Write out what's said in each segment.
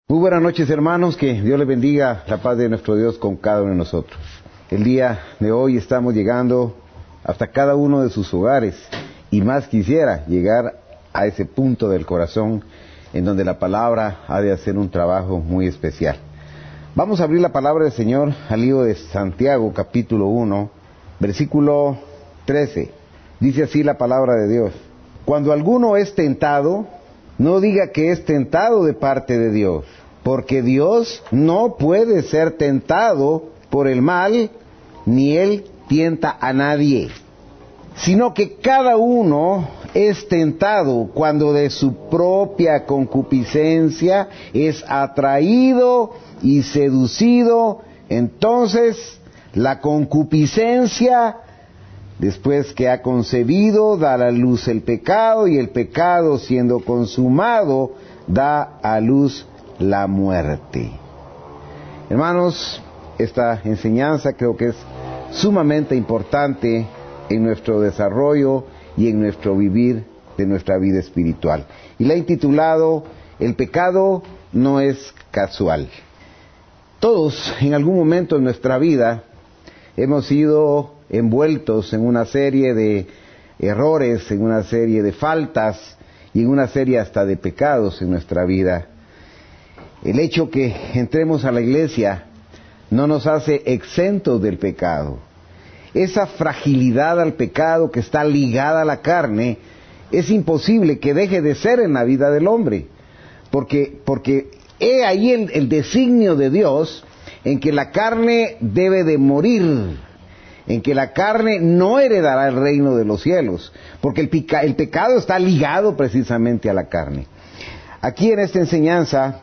Muy buenas noches, hermanos, que Dios les bendiga, la paz de nuestro Dios con cada uno de nosotros. El día de hoy estamos llegando hasta cada uno de sus hogares y más quisiera llegar a ese punto del corazón en donde la palabra ha de hacer un trabajo muy especial. Vamos a abrir la palabra del Señor al libro de Santiago, capítulo 1, versículo 13. Dice así la palabra de Dios: Cuando alguno es tentado, no diga que es tentado de parte de Dios, porque Dios no puede ser tentado por el mal, ni Él tienta a nadie, sino que cada uno es tentado cuando de su propia concupiscencia es atraído y seducido. Entonces la concupiscencia, después que ha concebido, da a la luz el pecado, y el pecado, siendo consumado, da a luz la muerte. Hermanos, esta enseñanza creo que es sumamente importante en nuestro desarrollo y en nuestro vivir de nuestra vida espiritual. Y la he intitulado: El pecado no es casual. Todos en algún momento en nuestra vida hemos sido envueltos en una serie de errores, en una serie de faltas y en una serie hasta de pecados en nuestra vida. El hecho que entremos a la iglesia no nos hace exentos del pecado. Esa fragilidad al pecado que está ligada a la carne es imposible que deje de ser en la vida del hombre, porque he ahí el designio de Dios en que la carne debe de morir, en que la carne no heredará el reino de los cielos, porque el pecado está ligado precisamente a la carne. Aquí en esta enseñanza,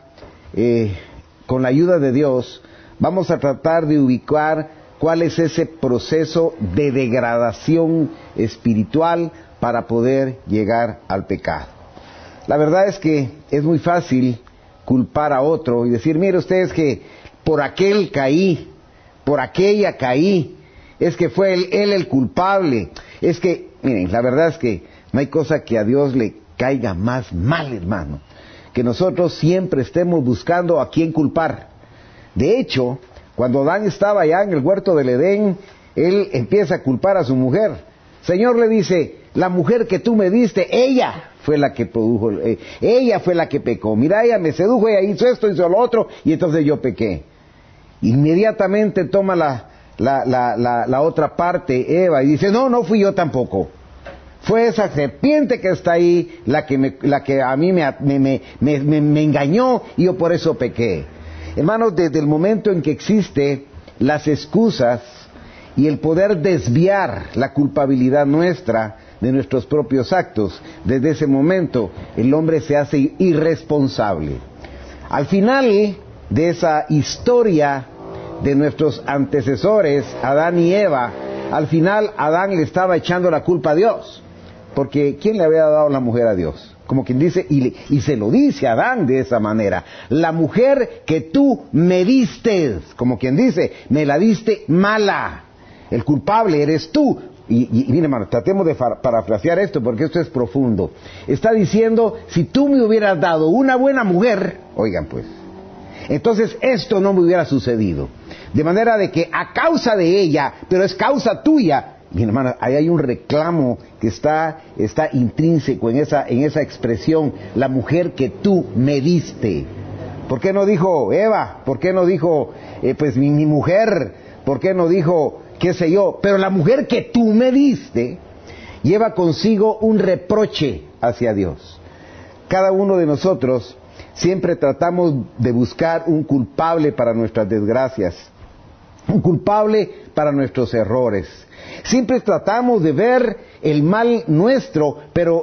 con la ayuda de Dios, vamos a tratar de ubicar cuál es ese proceso de degradación espiritual para poder llegar al pecado. La verdad es que es muy fácil culpar a otro y decir: mire ustedes que por aquel caí, por aquella caí, es que fue él el culpable. Es que, miren, la verdad es que no hay cosa que a Dios le caiga más mal, hermano, que nosotros siempre estemos buscando a quién culpar. De hecho, cuando Adán estaba allá en el huerto del Edén, él empieza a culpar a su mujer. Señor le dice: la mujer que tú me diste, ella fue la que produjo, ella fue la que pecó. Mira, ella me sedujo, ella hizo esto, hizo lo otro, y entonces yo pequé. Inmediatamente toma la otra parte, Eva, y dice: no fui yo tampoco. Fue esa serpiente que está ahí la que a mí me engañó, y yo por eso pequé. Hermanos, desde el momento en que existe las excusas y el poder desviar la culpabilidad nuestra de nuestros propios actos, desde ese momento el hombre se hace irresponsable. Al final de esa historia de nuestros antecesores, Adán y Eva, al final Adán le estaba echando la culpa a Dios, porque ¿quién le había dado la mujer a Dios? Como quien dice, y se lo dice a Adán de esa manera: la mujer que tú me diste, como quien dice, me la diste mala, el culpable eres tú. Y mire, hermano, tratemos de parafrasear esto, porque esto es profundo. Está diciendo: si tú me hubieras dado una buena mujer, oigan pues, entonces esto no me hubiera sucedido. De manera de que a causa de ella, pero es causa tuya. Mi hermana, ahí hay un reclamo que está intrínseco en esa expresión: la mujer que tú me diste. ¿Por qué no dijo Eva? ¿Por qué no dijo pues mi mujer? ¿Por qué no dijo qué sé yo? Pero la mujer que tú me diste lleva consigo un reproche hacia Dios. Cada uno de nosotros siempre tratamos de buscar un culpable para nuestras desgracias, un culpable para nuestros errores. Siempre tratamos de ver el mal nuestro, pero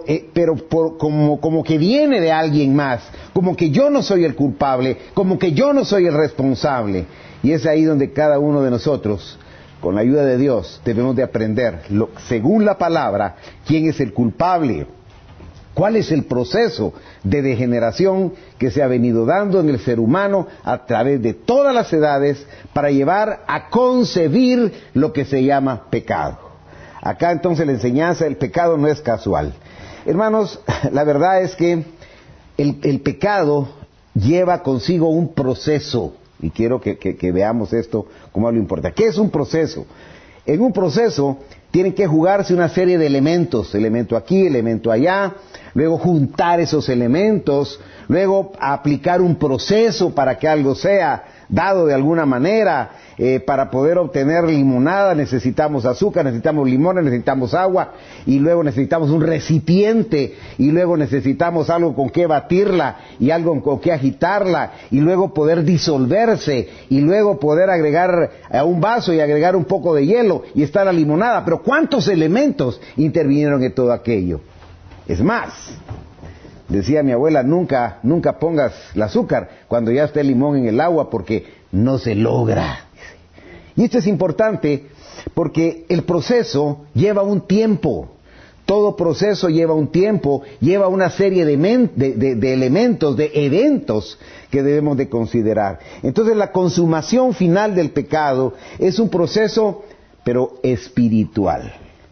como que viene de alguien más, como que yo no soy el culpable, como que yo no soy el responsable. Y es ahí donde cada uno de nosotros, con la ayuda de Dios, debemos de aprender, según la palabra, quién es el culpable. ¿Cuál es el proceso de degeneración que se ha venido dando en el ser humano a través de todas las edades para llevar a concebir lo que se llama pecado? Acá entonces la enseñanza: el pecado no es casual. Hermanos, la verdad es que el pecado lleva consigo un proceso. Y quiero que veamos esto como algo importante. ¿Qué es un proceso? En un proceso tienen que jugarse una serie de elementos, elemento aquí, elemento allá, luego juntar esos elementos, luego aplicar un proceso para que algo sea dado de alguna manera. Para poder obtener limonada necesitamos azúcar, necesitamos limones, necesitamos agua, y luego necesitamos un recipiente, y luego necesitamos algo con que batirla, y algo con que agitarla, y luego poder disolverse, y luego poder agregar a un vaso y agregar un poco de hielo, y está la limonada. Pero ¿cuántos elementos intervinieron en todo aquello? Es más, decía mi abuela, nunca pongas el azúcar cuando ya esté el limón en el agua, porque no se logra. Y esto es importante porque el proceso lleva un tiempo. Todo proceso lleva un tiempo, lleva una serie de elementos, de eventos que debemos de considerar. Entonces la consumación final del pecado es un proceso, pero espiritual.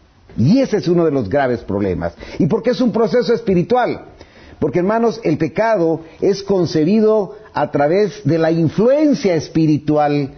Y ese es uno de los graves problemas. ¿Y por qué es un proceso espiritual? Porque, hermanos, el pecado es concebido a través de la influencia espiritual.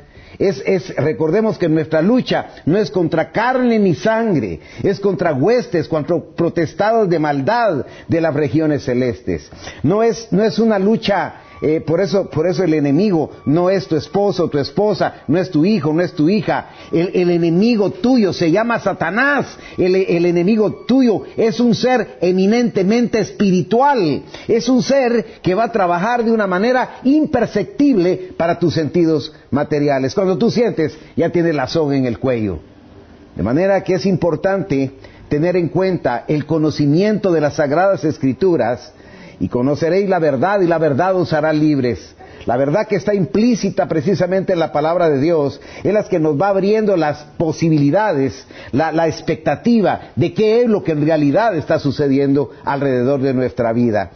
Recordemos que nuestra lucha no es contra carne ni sangre, es contra huestes, contra potestades de maldad de las regiones celestes. No es una lucha, por eso el enemigo no es tu esposo o tu esposa, no es tu hijo, no es tu hija. El enemigo tuyo se llama Satanás. El enemigo tuyo es un ser eminentemente espiritual. Es un ser que va a trabajar de una manera imperceptible para tus sentidos materiales. Cuando tú sientes, ya tienes la soga en el cuello. De manera que es importante tener en cuenta el conocimiento de las Sagradas Escrituras. Y conoceréis la verdad, y la verdad os hará libres. La verdad que está implícita precisamente en la palabra de Dios es la que nos va abriendo las posibilidades, la expectativa de qué es lo que en realidad está sucediendo alrededor de nuestra vida.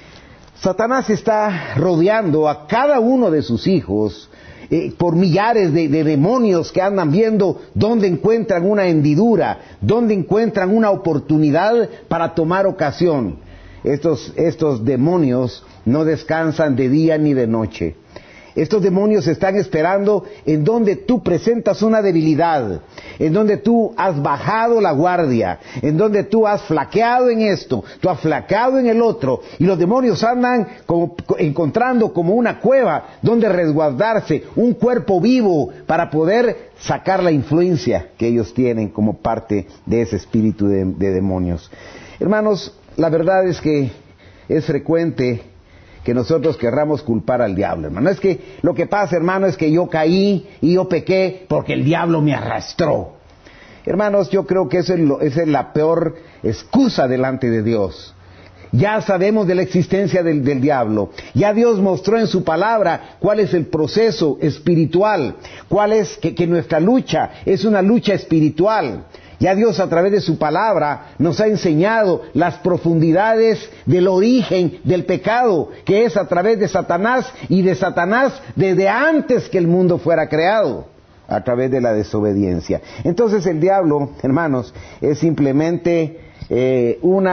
Satanás está rodeando a cada uno de sus hijos por millares de demonios que andan viendo dónde encuentran una hendidura, dónde encuentran una oportunidad para tomar ocasión. Estos demonios no descansan de día ni de noche. Estos demonios están esperando en donde tú presentas una debilidad, en donde tú has bajado la guardia, en donde tú has flaqueado en esto, tú has flaqueado en el otro, y los demonios andan encontrando como una cueva donde resguardarse, un cuerpo vivo para poder sacar la influencia que ellos tienen como parte de ese espíritu de demonios. Hermanos, la verdad es que es frecuente que nosotros querramos culpar al diablo, hermano. Es que lo que pasa, hermano, es que yo caí y yo pequé porque el diablo me arrastró. Hermanos, yo creo que esa es la peor excusa delante de Dios. Ya sabemos de la existencia del diablo. Ya Dios mostró en su palabra cuál es el proceso espiritual, cuál es que nuestra lucha es una lucha espiritual. Ya Dios a través de su palabra nos ha enseñado las profundidades del origen del pecado, que es a través de Satanás, y de Satanás desde antes que el mundo fuera creado, a través de la desobediencia. Entonces el diablo, hermanos, es simplemente un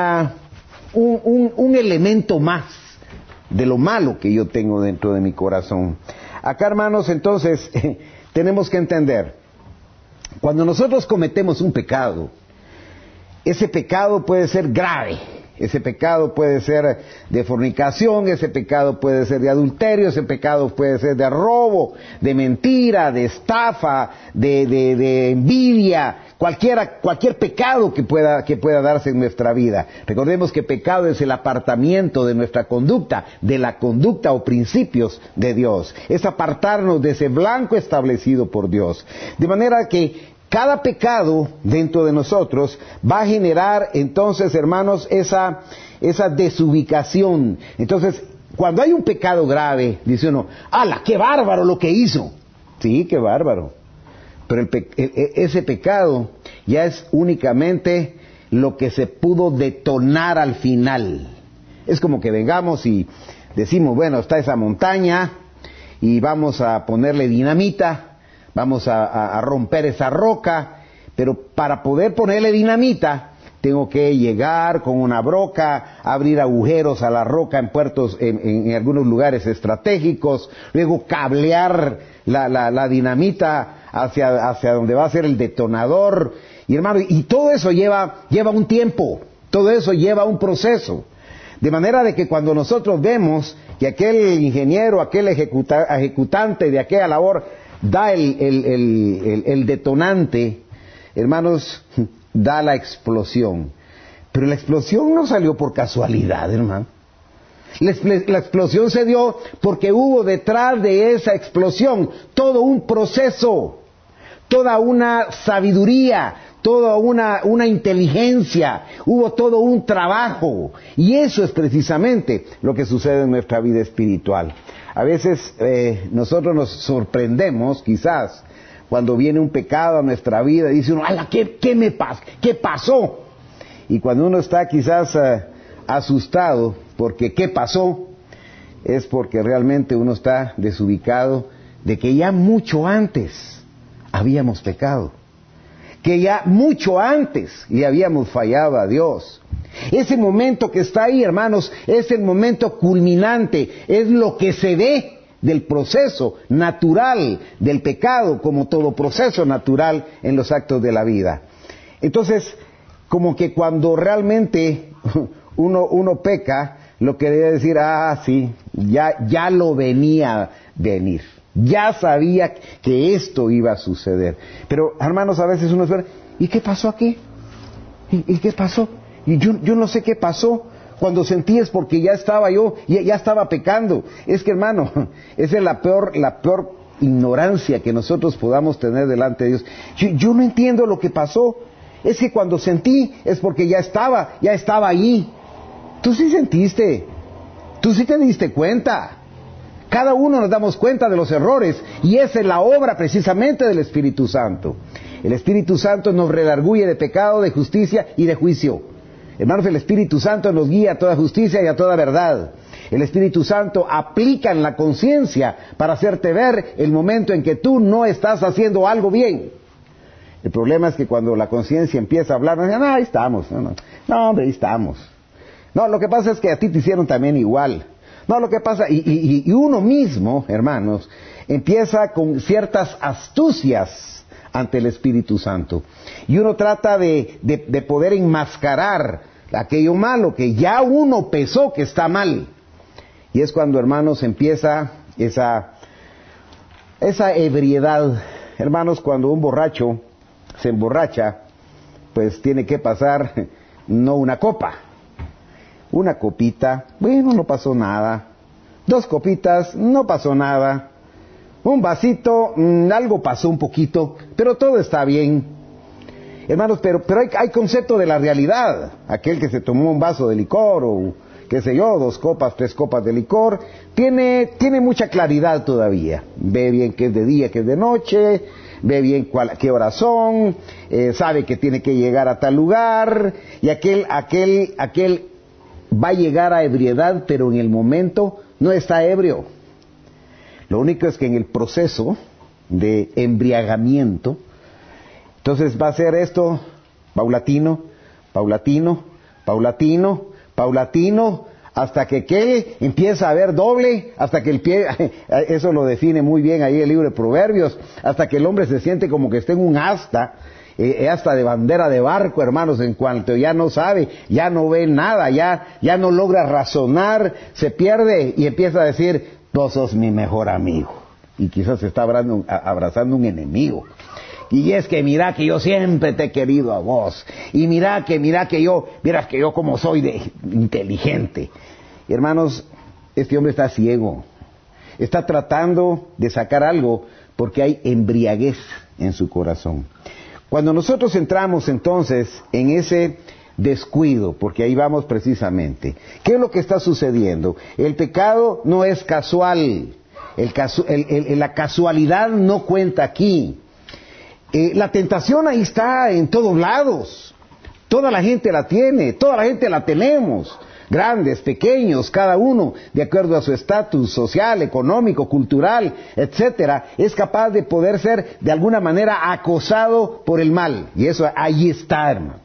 elemento más de lo malo que yo tengo dentro de mi corazón. Acá, hermanos, entonces tenemos que entender, cuando nosotros cometemos un pecado, ese pecado puede ser grave. Ese pecado puede ser de fornicación, ese pecado puede ser de adulterio, ese pecado puede ser de robo, de mentira, de estafa, de envidia, cualquier pecado que pueda darse en nuestra vida. Recordemos que pecado es el apartamiento de nuestra conducta, de la conducta o principios de Dios. Es apartarnos de ese blanco establecido por Dios. De manera que cada pecado dentro de nosotros va a generar entonces, hermanos, esa desubicación. Entonces, cuando hay un pecado grave, dice uno, ¡hala, qué bárbaro lo que hizo! Sí, qué bárbaro. Pero ese pecado ya es únicamente lo que se pudo detonar al final. Es como que vengamos y decimos, bueno, está esa montaña y vamos a ponerle dinamita. Vamos a romper esa roca, pero para poder ponerle dinamita tengo que llegar con una broca, abrir agujeros a la roca en puertos, en algunos lugares estratégicos, luego cablear la dinamita hacia donde va a ser el detonador. Y hermano, y todo eso lleva un tiempo, todo eso lleva un proceso. De manera de que cuando nosotros vemos que aquel ingeniero, aquel ejecutante de aquella labor da el detonante, hermanos, da la explosión. Pero la explosión no salió por casualidad, hermano. La explosión se dio porque hubo detrás de esa explosión todo un proceso, toda una sabiduría, toda una inteligencia, hubo todo un trabajo. Y eso es precisamente lo que sucede en nuestra vida espiritual. A veces nosotros nos sorprendemos, quizás, cuando viene un pecado a nuestra vida y dice uno, ¡ala, qué me pasó! ¿Qué pasó? Y cuando uno está quizás asustado porque ¿qué pasó? Es porque realmente uno está desubicado de que ya mucho antes habíamos pecado, que ya mucho antes le habíamos fallado a Dios. Ese momento que está ahí, hermanos, es el momento culminante, es lo que se ve del proceso natural del pecado, como todo proceso natural en los actos de la vida. Entonces, como que cuando realmente uno peca, lo que debe decir, sí, ya lo venía venir. Ya sabía que esto iba a suceder. Pero, hermanos, a veces uno espera, ¿y qué pasó aquí? ¿Y qué pasó? Y yo no sé qué pasó. Cuando sentí es porque ya estaba pecando. Es que, hermano, esa es la peor ignorancia que nosotros podamos tener delante de Dios. Yo no entiendo lo que pasó. Es que cuando sentí es porque ya estaba ahí. Tú sí sentiste. Tú sí te diste cuenta. Cada uno nos damos cuenta de los errores, y esa es la obra precisamente del Espíritu Santo. El Espíritu Santo nos redarguye de pecado, de justicia y de juicio. Hermanos, el Espíritu Santo nos guía a toda justicia y a toda verdad. El Espíritu Santo aplica en la conciencia para hacerte ver el momento en que tú no estás haciendo algo bien. El problema es que cuando la conciencia empieza a hablar, nos dicen, ahí estamos. No, hombre, ahí estamos. No, lo que pasa es que a ti te hicieron también igual. No, lo que pasa, y uno mismo, hermanos, empieza con ciertas astucias ante el Espíritu Santo. Y uno trata de poder enmascarar aquello malo que ya uno pensó que está mal. Y es cuando, hermanos, empieza esa ebriedad. Hermanos, cuando un borracho se emborracha, pues tiene que pasar no una copa. Una copita, bueno, no pasó nada. 2 copitas, no pasó nada. Un vasito, algo pasó un poquito, pero todo está bien. Hermanos, pero hay concepto de la realidad. Aquel que se tomó un vaso de licor, o qué sé yo, 2 copas, 3 copas de licor, tiene mucha claridad todavía. Ve bien que es de día, que es de noche, ve bien qué horas son, sabe que tiene que llegar a tal lugar, y aquel va a llegar a ebriedad, pero en el momento no está ebrio. Lo único es que en el proceso de embriagamiento, entonces va a ser esto paulatino, hasta que aquel empieza a ver doble, hasta que el pie, eso lo define muy bien ahí el libro de Proverbios, hasta que el hombre se siente como que está en un asta de bandera de barco, hermanos, en cuanto ya no sabe, ya no ve nada, ya no logra razonar, se pierde y empieza a decir, vos sos mi mejor amigo. Y quizás se está abrazando un enemigo. Y es que mira que yo siempre te he querido a vos. Y mira que yo como soy de inteligente. Y hermanos, este hombre está ciego. Está tratando de sacar algo porque hay embriaguez en su corazón. Cuando nosotros entramos entonces en ese descuido, porque ahí vamos precisamente, ¿qué es lo que está sucediendo? El pecado no es casual, la casualidad no cuenta aquí. La tentación ahí está en todos lados, toda la gente la tiene, toda la gente la tenemos, grandes, pequeños, cada uno, de acuerdo a su estatus social, económico, cultural, etcétera, es capaz de poder ser de alguna manera acosado por el mal. Y eso ahí está, hermano.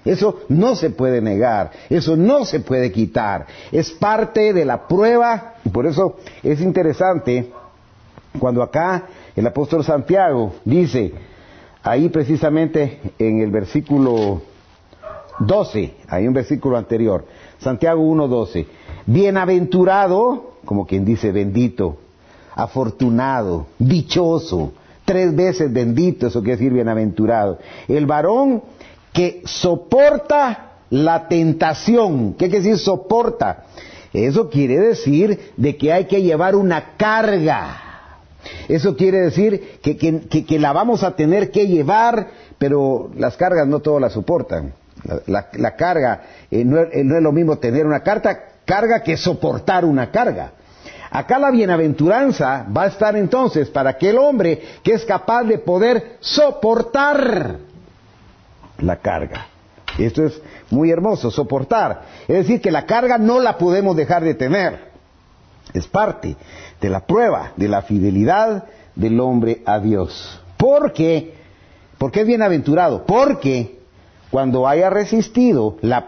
Eso no se puede negar, eso no se puede quitar. Es parte de la prueba, y por eso es interesante cuando acá el apóstol Santiago dice, ahí precisamente en el versículo 12, hay un versículo anterior, Santiago 1:12, bienaventurado, como quien dice bendito, afortunado, dichoso, 3 veces bendito, eso quiere decir bienaventurado, el varón que soporta la tentación. ¿Qué quiere decir soporta? Eso quiere decir de que hay que llevar una carga. Eso quiere decir que la vamos a tener que llevar, pero las cargas no todos las soportan. La carga, no es lo mismo tener una carga que soportar una carga. Acá la bienaventuranza va a estar entonces para aquel hombre que es capaz de poder soportar la carga. Esto es muy hermoso, soportar. Es decir, que la carga no la podemos dejar de tener. Es parte de la prueba de la fidelidad del hombre a Dios. ¿Por qué es bienaventurado? Porque cuando haya resistido la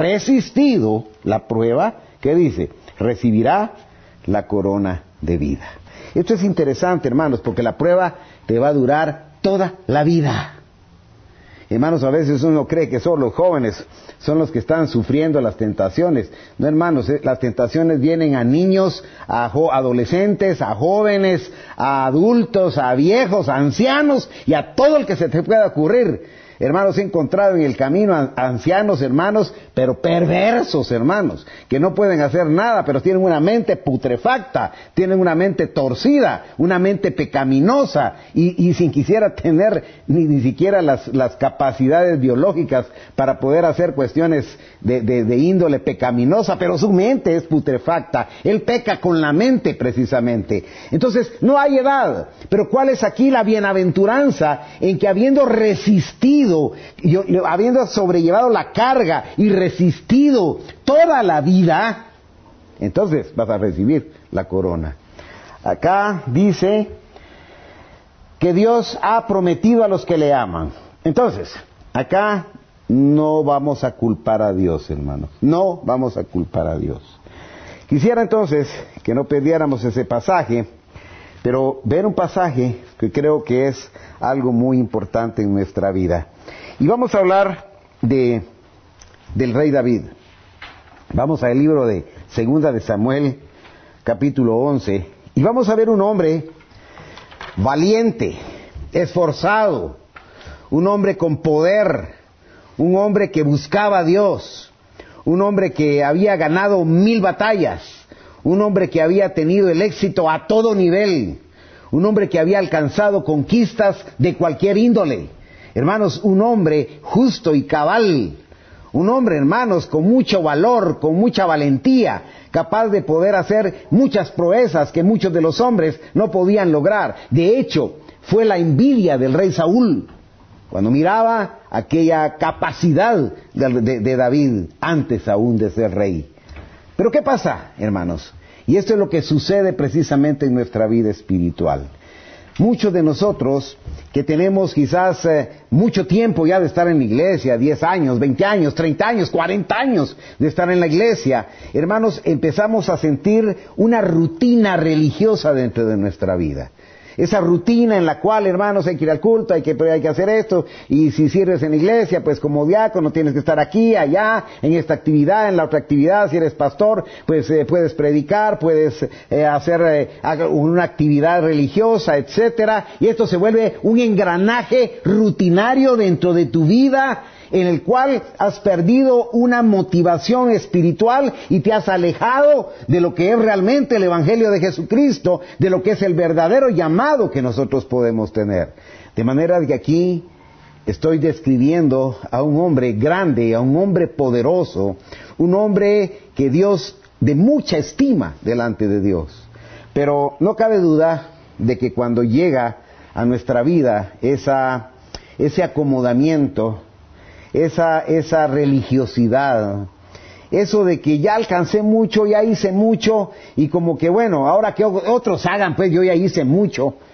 prueba, ¿qué dice? Recibirá la corona de vida. Esto es interesante, hermanos, porque la prueba te va a durar toda la vida. Hermanos, a veces uno cree que solo los jóvenes son los que están sufriendo las tentaciones. No, hermanos, las tentaciones vienen a niños, a adolescentes, a jóvenes, a adultos, a viejos, a ancianos y a todo el que se te pueda ocurrir. Hermanos, he encontrado en el camino a ancianos, hermanos, pero perversos, hermanos, que no pueden hacer nada, pero tienen una mente putrefacta, tienen una mente torcida, una mente pecaminosa, y sin quisiera tener ni siquiera las capacidades biológicas para poder hacer cuestiones de índole pecaminosa, pero su mente es putrefacta. Él peca con la mente precisamente. Entonces, no hay edad. Pero ¿cuál es aquí la bienaventuranza? En que habiendo resistido, habiendo sobrellevado la carga y resistido toda la vida, entonces vas a recibir la corona. Acá dice que Dios ha prometido a los que le aman. Entonces, acá no vamos a culpar a Dios, hermanos. No vamos a culpar a Dios. Quisiera entonces que no perdiéramos ese pasaje, pero ver un pasaje que creo que es algo muy importante en nuestra vida. Y vamos a hablar del rey David. Vamos al libro de Segunda de Samuel, capítulo 11, y vamos a ver un hombre valiente, esforzado, un hombre con poder, un hombre que buscaba a Dios, un hombre que había ganado 1000 batallas, un hombre que había tenido el éxito a todo nivel, un hombre que había alcanzado conquistas de cualquier índole. Hermanos, un hombre justo y cabal, un hombre, hermanos, con mucho valor, con mucha valentía, capaz de poder hacer muchas proezas que muchos de los hombres no podían lograr. De hecho, fue la envidia del rey Saúl cuando miraba aquella capacidad de David antes aún de ser rey. Pero ¿qué pasa, hermanos? Y esto es lo que sucede precisamente en nuestra vida espiritual. Muchos de nosotros que tenemos quizás mucho tiempo ya de estar en la iglesia, 10 años, 20 años, 30 años, 40 años de estar en la iglesia, hermanos, empezamos a sentir una rutina religiosa dentro de nuestra vida. Esa rutina en la cual, hermanos, hay que ir al culto, hay que hacer esto, y si sirves en la iglesia, pues como diácono tienes que estar aquí, allá, en esta actividad, en la otra actividad. Si eres pastor, pues puedes predicar, puedes hacer una actividad religiosa, etcétera. Y esto se vuelve un engranaje rutinario dentro de tu vida, en el cual has perdido una motivación espiritual y te has alejado de lo que es realmente el Evangelio de Jesucristo, de lo que es el verdadero llamado que nosotros podemos tener. De manera que aquí estoy describiendo a un hombre grande, a un hombre poderoso, un hombre que Dios de mucha estima delante de Dios. Pero no cabe duda de que cuando llega a nuestra vida ese acomodamiento, esa religiosidad, eso de que ya alcancé mucho, ya hice mucho, y como que bueno, ahora que otros hagan, pues yo ya hice mucho.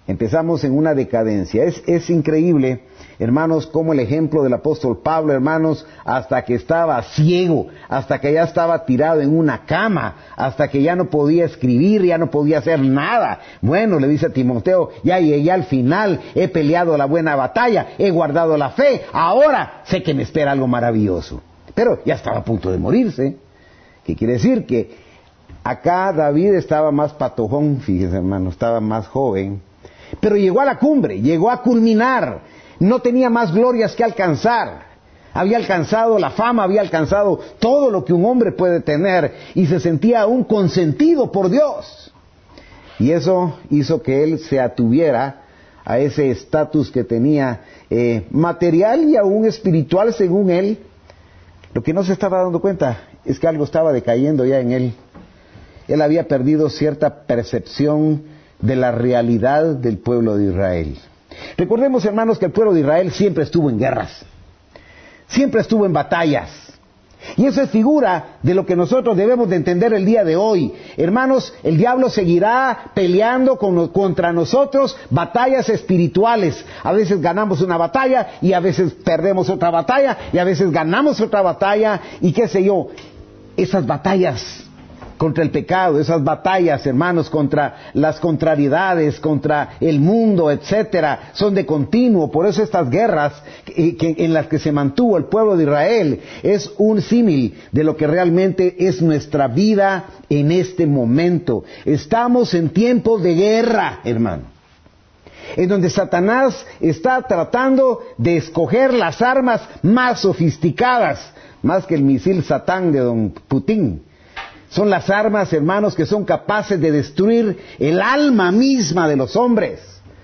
empezamos en una decadencia. Es increíble, hermanos, como el ejemplo del apóstol Pablo, hermanos, hasta que estaba ciego, hasta que ya estaba tirado en una cama, hasta que ya no podía escribir, ya no podía hacer nada. Bueno, le dice a Timoteo, ya llegué al final, he peleado la buena batalla, he guardado la fe, ahora sé que me espera algo maravilloso. Pero ya estaba a punto de morirse. ¿Qué quiere decir? Que acá David estaba más patojón, fíjense, hermano, estaba más joven, pero llegó a la cumbre, llegó a culminar, no tenía más glorias que alcanzar, había alcanzado la fama, había alcanzado todo lo que un hombre puede tener, y se sentía aún consentido por Dios, y eso hizo que él se atuviera a ese estatus que tenía material y aún espiritual según él. Lo que no se estaba dando cuenta es que algo estaba decayendo ya en él. Él había perdido cierta percepción de la realidad del pueblo de Israel. Recordemos, hermanos, que el pueblo de Israel siempre estuvo en guerras, siempre estuvo en batallas. Y eso es figura de lo que nosotros debemos de entender el día de hoy. Hermanos, el diablo seguirá peleando contra nosotros batallas espirituales. A veces ganamos una batalla y a veces perdemos otra batalla y a veces ganamos otra batalla y qué sé yo. Esas batallas contra el pecado, esas batallas, hermanos, contra las contrariedades, contra el mundo, etcétera, son de continuo. Por eso estas guerras en las que se mantuvo el pueblo de Israel es un símil de lo que realmente es nuestra vida en este momento. Estamos en tiempos de guerra, hermano, en donde Satanás está tratando de escoger las armas más sofisticadas, más que el misil Satán de don Putin. Son las armas, hermanos, que son capaces de destruir el alma misma de los hombres.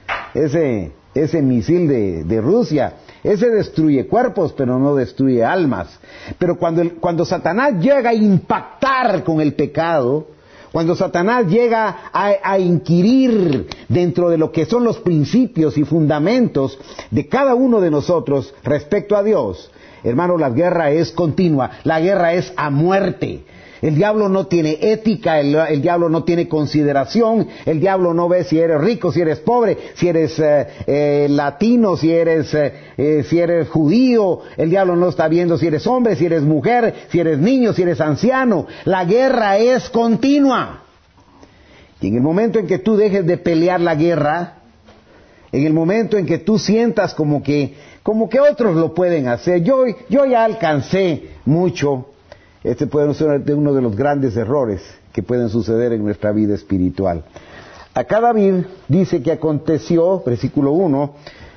Ese misil de Rusia, ese destruye cuerpos, pero no destruye almas. Pero cuando Satanás llega a impactar con el pecado, cuando Satanás llega a inquirir dentro de lo que son los principios y fundamentos de cada uno de nosotros respecto a Dios, hermano, la guerra es continua, la guerra es a muerte. El diablo no tiene ética, el diablo no tiene consideración, el diablo no ve si eres rico, si eres pobre, si eres latino, si eres judío, el diablo no está viendo si eres hombre, si eres mujer, si eres niño, si eres anciano. La guerra es continua. Y en el momento en que tú dejes de pelear la guerra, en el momento en que tú sientas como que otros lo pueden hacer, yo ya alcancé mucho. Este puede ser uno de los grandes errores que pueden suceder en nuestra vida espiritual. Acá David dice que aconteció, versículo 1,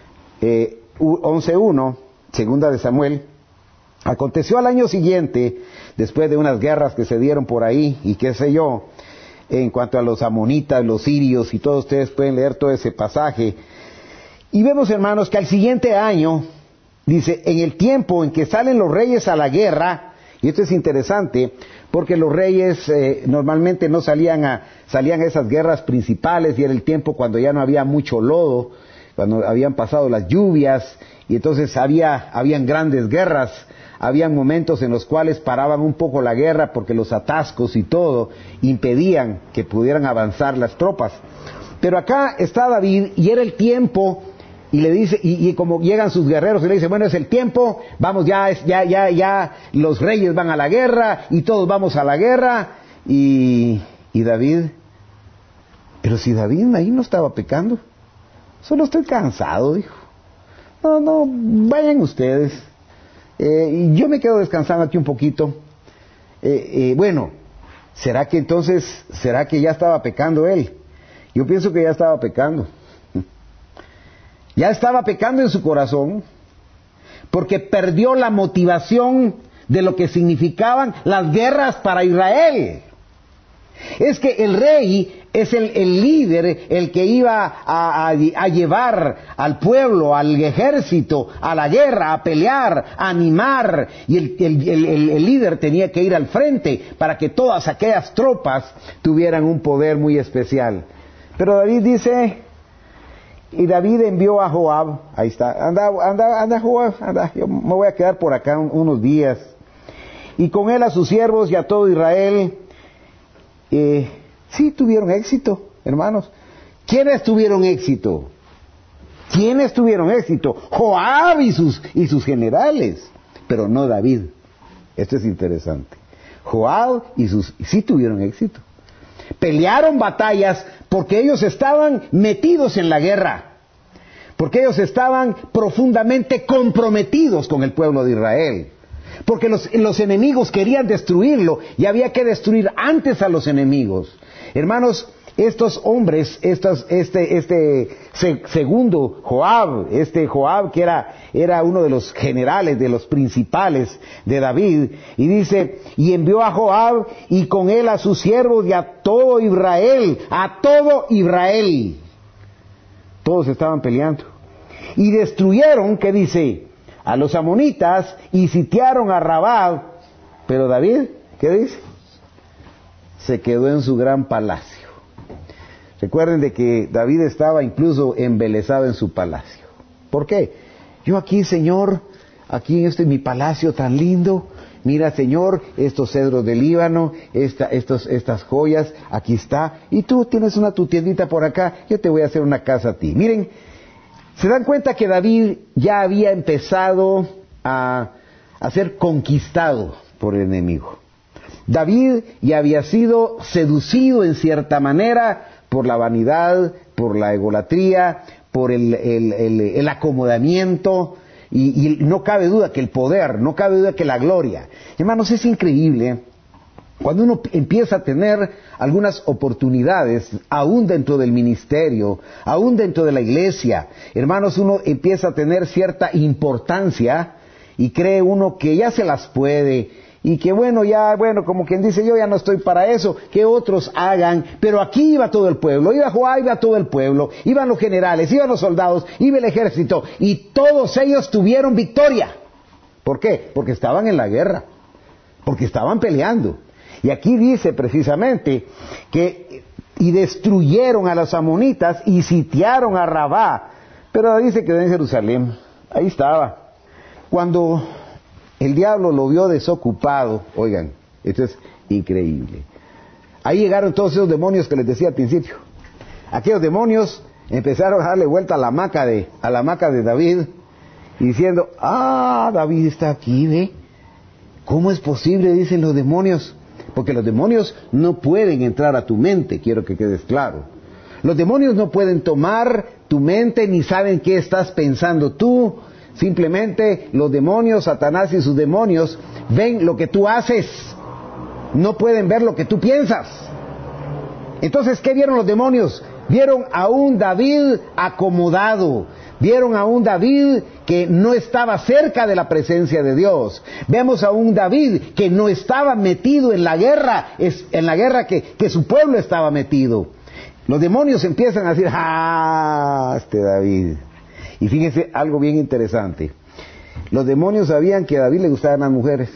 11:1, segunda de Samuel, aconteció al año siguiente, después de unas guerras que se dieron por ahí, y qué sé yo, en cuanto a los amonitas, los sirios, y todos ustedes pueden leer todo ese pasaje. Y vemos, hermanos, que al siguiente año, dice, en el tiempo en que salen los reyes a la guerra. Y esto es interesante porque los reyes normalmente no salían a esas guerras principales, y era el tiempo cuando ya no había mucho lodo, cuando habían pasado las lluvias, y entonces habían grandes guerras. Habían momentos en los cuales paraban un poco la guerra porque los atascos y todo impedían que pudieran avanzar las tropas. Pero acá está David y era el tiempo. Y le dice, y como llegan sus guerreros y le dice, bueno, es el tiempo, vamos, ya los reyes van a la guerra y todos vamos a la guerra. Y David, pero si David ahí no estaba pecando, solo estoy cansado, dijo. No, vayan ustedes, yo me quedo descansando aquí un poquito. Bueno, ¿será que ya estaba pecando él? Yo pienso que ya estaba pecando. Ya estaba pecando en su corazón, porque perdió la motivación de lo que significaban las guerras para Israel. Es que el rey es el líder, el que iba a llevar al pueblo, al ejército, a la guerra, a pelear, a animar, y el líder tenía que ir al frente para que todas aquellas tropas tuvieran un poder muy especial. Pero David dice... Y David envió a Joab, ahí está, anda Joab, anda, yo me voy a quedar por acá unos días. Y con él a sus siervos y a todo Israel, sí tuvieron éxito, hermanos. ¿Quiénes tuvieron éxito? ¿Quiénes tuvieron éxito? Joab y sus generales, pero no David. Esto es interesante. Joab sí tuvieron éxito. Pelearon batallas porque ellos estaban metidos en la guerra, porque ellos estaban profundamente comprometidos con el pueblo de Israel, porque los enemigos querían destruirlo y había que destruir antes a los enemigos. Hermanos, estos hombres, segundo Joab, Joab que era uno de los generales, de los principales de David, y dice, y envió a Joab y con él a sus siervos y a todo Israel, todos estaban peleando, y destruyeron, ¿qué dice?, a los amonitas, y sitiaron a Rabá, pero David, ¿qué dice?, se quedó en su gran palacio. Recuerden de que David estaba incluso embelesado en su palacio. ¿Por qué? Yo aquí, Señor, aquí en mi palacio tan lindo, mira, Señor, estos cedros del Líbano, estas joyas, aquí está, y tú tienes tu tiendita por acá, yo te voy a hacer una casa a ti. Miren, se dan cuenta que David ya había empezado a ser conquistado por el enemigo. David ya había sido seducido en cierta manera por la vanidad, por la egolatría, por el acomodamiento, y no cabe duda que el poder, no cabe duda que la gloria. Hermanos, es increíble cuando uno empieza a tener algunas oportunidades, aún dentro del ministerio, aún dentro de la iglesia. Hermanos, uno empieza a tener cierta importancia y cree uno que ya se las puede, y que como quien dice, yo ya no estoy para eso, que otros hagan. Pero aquí iba todo el pueblo, iba Joab, iba todo el pueblo, iban los generales, iban los soldados, iba el ejército, y todos ellos tuvieron victoria. ¿Por qué? Porque estaban en la guerra, porque estaban peleando. Y aquí dice precisamente que y destruyeron a los amonitas y sitiaron a Rabá, pero David se quedó en Jerusalén. Ahí estaba. Cuando el diablo lo vio desocupado, oigan, esto es increíble. Ahí llegaron todos esos demonios que les decía al principio. Aquellos demonios empezaron a darle vuelta a la hamaca de David, diciendo, David está aquí, ¿ve? ¿Cómo es posible?, dicen los demonios. Porque los demonios no pueden entrar a tu mente, quiero que quedes claro. Los demonios no pueden tomar tu mente, ni saben qué estás pensando tú. Simplemente los demonios, Satanás y sus demonios, ven lo que tú haces. No pueden ver lo que tú piensas. Entonces, ¿qué vieron los demonios? Vieron a un David acomodado. Vieron a un David que no estaba cerca de la presencia de Dios. Vemos a un David que no estaba metido en la guerra, que su pueblo estaba metido. Los demonios empiezan a decir, este David. Y fíjense algo bien interesante. Los demonios sabían que a David le gustaban las mujeres.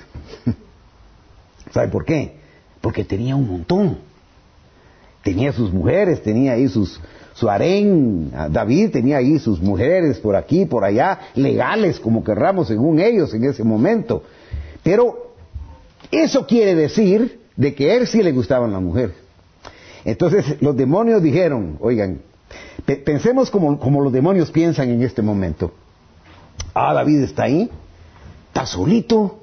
¿Sabe por qué? Porque tenía un montón. Tenía sus mujeres, tenía ahí su harén. David tenía ahí sus mujeres por aquí, por allá, legales, como querramos, según ellos en ese momento. Pero eso quiere decir de que a él sí le gustaban las mujeres. Entonces los demonios dijeron, oigan, pensemos como los demonios piensan en este momento. David está ahí, está solito,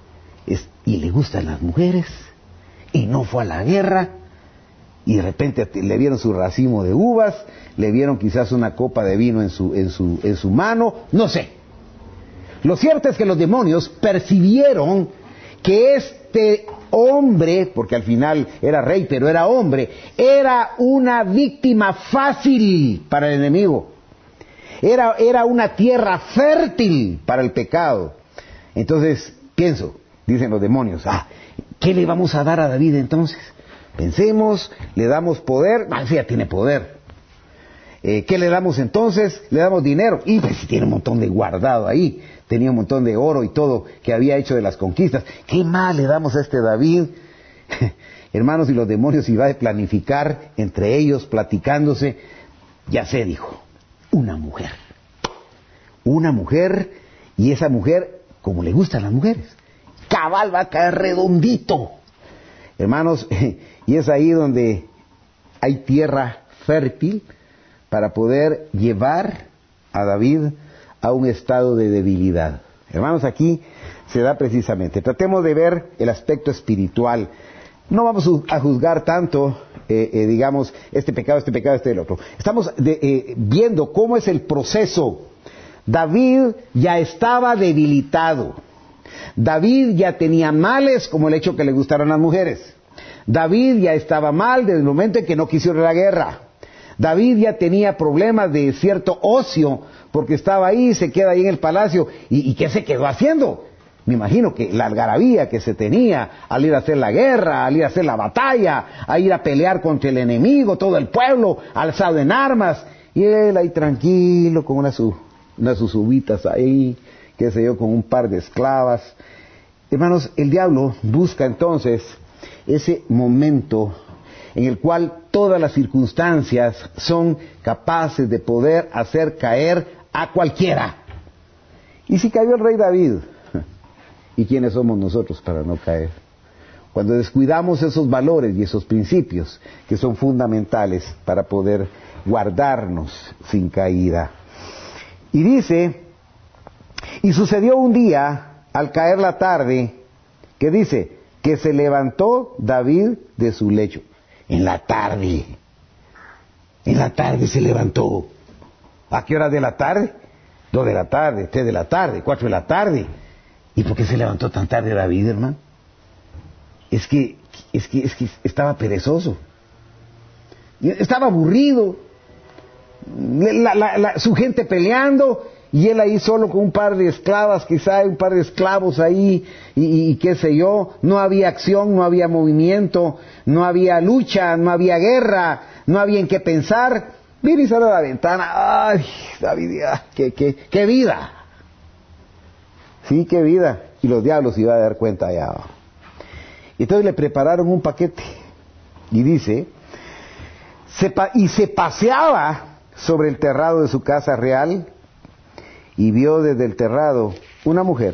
y le gustan las mujeres, y no fue a la guerra, y de repente le vieron su racimo de uvas, le vieron quizás una copa de vino en su mano, no sé. Lo cierto es que los demonios percibieron que este hombre, porque al final era rey, pero era hombre, era una víctima fácil para el enemigo. Era una tierra fértil para el pecado. Entonces, dicen los demonios, ¿qué le vamos a dar a David entonces? Pensemos, le damos poder, sí, ya tiene poder. ¿Qué le damos entonces? Le damos dinero, y pues tiene un montón de guardado ahí, tenía un montón de oro y todo que había hecho de las conquistas. ¿Qué más le damos a este David? Hermanos, y los demonios iban a planificar entre ellos, platicándose. Ya sé, dijo, una mujer, y esa mujer, como le gustan las mujeres, cabal va a caer redondito. Hermanos, y es ahí donde hay tierra fértil, para poder llevar a David a un estado de debilidad. Hermanos, aquí se da precisamente. Tratemos de ver el aspecto espiritual. No vamos a juzgar tanto, digamos, este pecado, el otro. Estamos viendo cómo es el proceso. David ya estaba debilitado. David ya tenía males como el hecho que le gustaran las mujeres. David ya estaba mal desde el momento en que no quiso ir a la guerra. David ya tenía problemas de cierto ocio porque estaba ahí, se queda ahí en el palacio. ¿Y qué se quedó haciendo? Me imagino que la algarabía que se tenía al ir a hacer la guerra, al ir a hacer la batalla, a ir a pelear contra el enemigo, todo el pueblo alzado en armas, y él ahí tranquilo con unas sus uvitas ahí, qué sé yo, con un par de esclavas. Hermanos, el diablo busca entonces ese momento en el cual todas las circunstancias son capaces de poder hacer caer a cualquiera. ¿Y si cayó el rey David? ¿Y quiénes somos nosotros para no caer? Cuando descuidamos esos valores y esos principios que son fundamentales para poder guardarnos sin caída. Y dice, y sucedió un día, al caer la tarde, que dice, que se levantó David de su lecho. En la tarde se levantó. ¿A qué hora de la tarde? 2 de la tarde, 3 de la tarde, 4 de la tarde. ¿Y por qué se levantó tan tarde David, hermano? Es que estaba perezoso. Estaba aburrido. Su gente peleando y él ahí solo con un par de esclavas, quizá un par de esclavos ahí y qué sé yo. No había acción, no había movimiento, no había lucha, no había guerra, no había en qué pensar. Mira y sale a la ventana. ¡Ay, David! ¡Qué vida! Sí, qué vida. Y los diablos iban a dar cuenta allá. Entonces le prepararon un paquete. Y dice, se paseaba sobre el terrado de su casa real y vio desde el terrado una mujer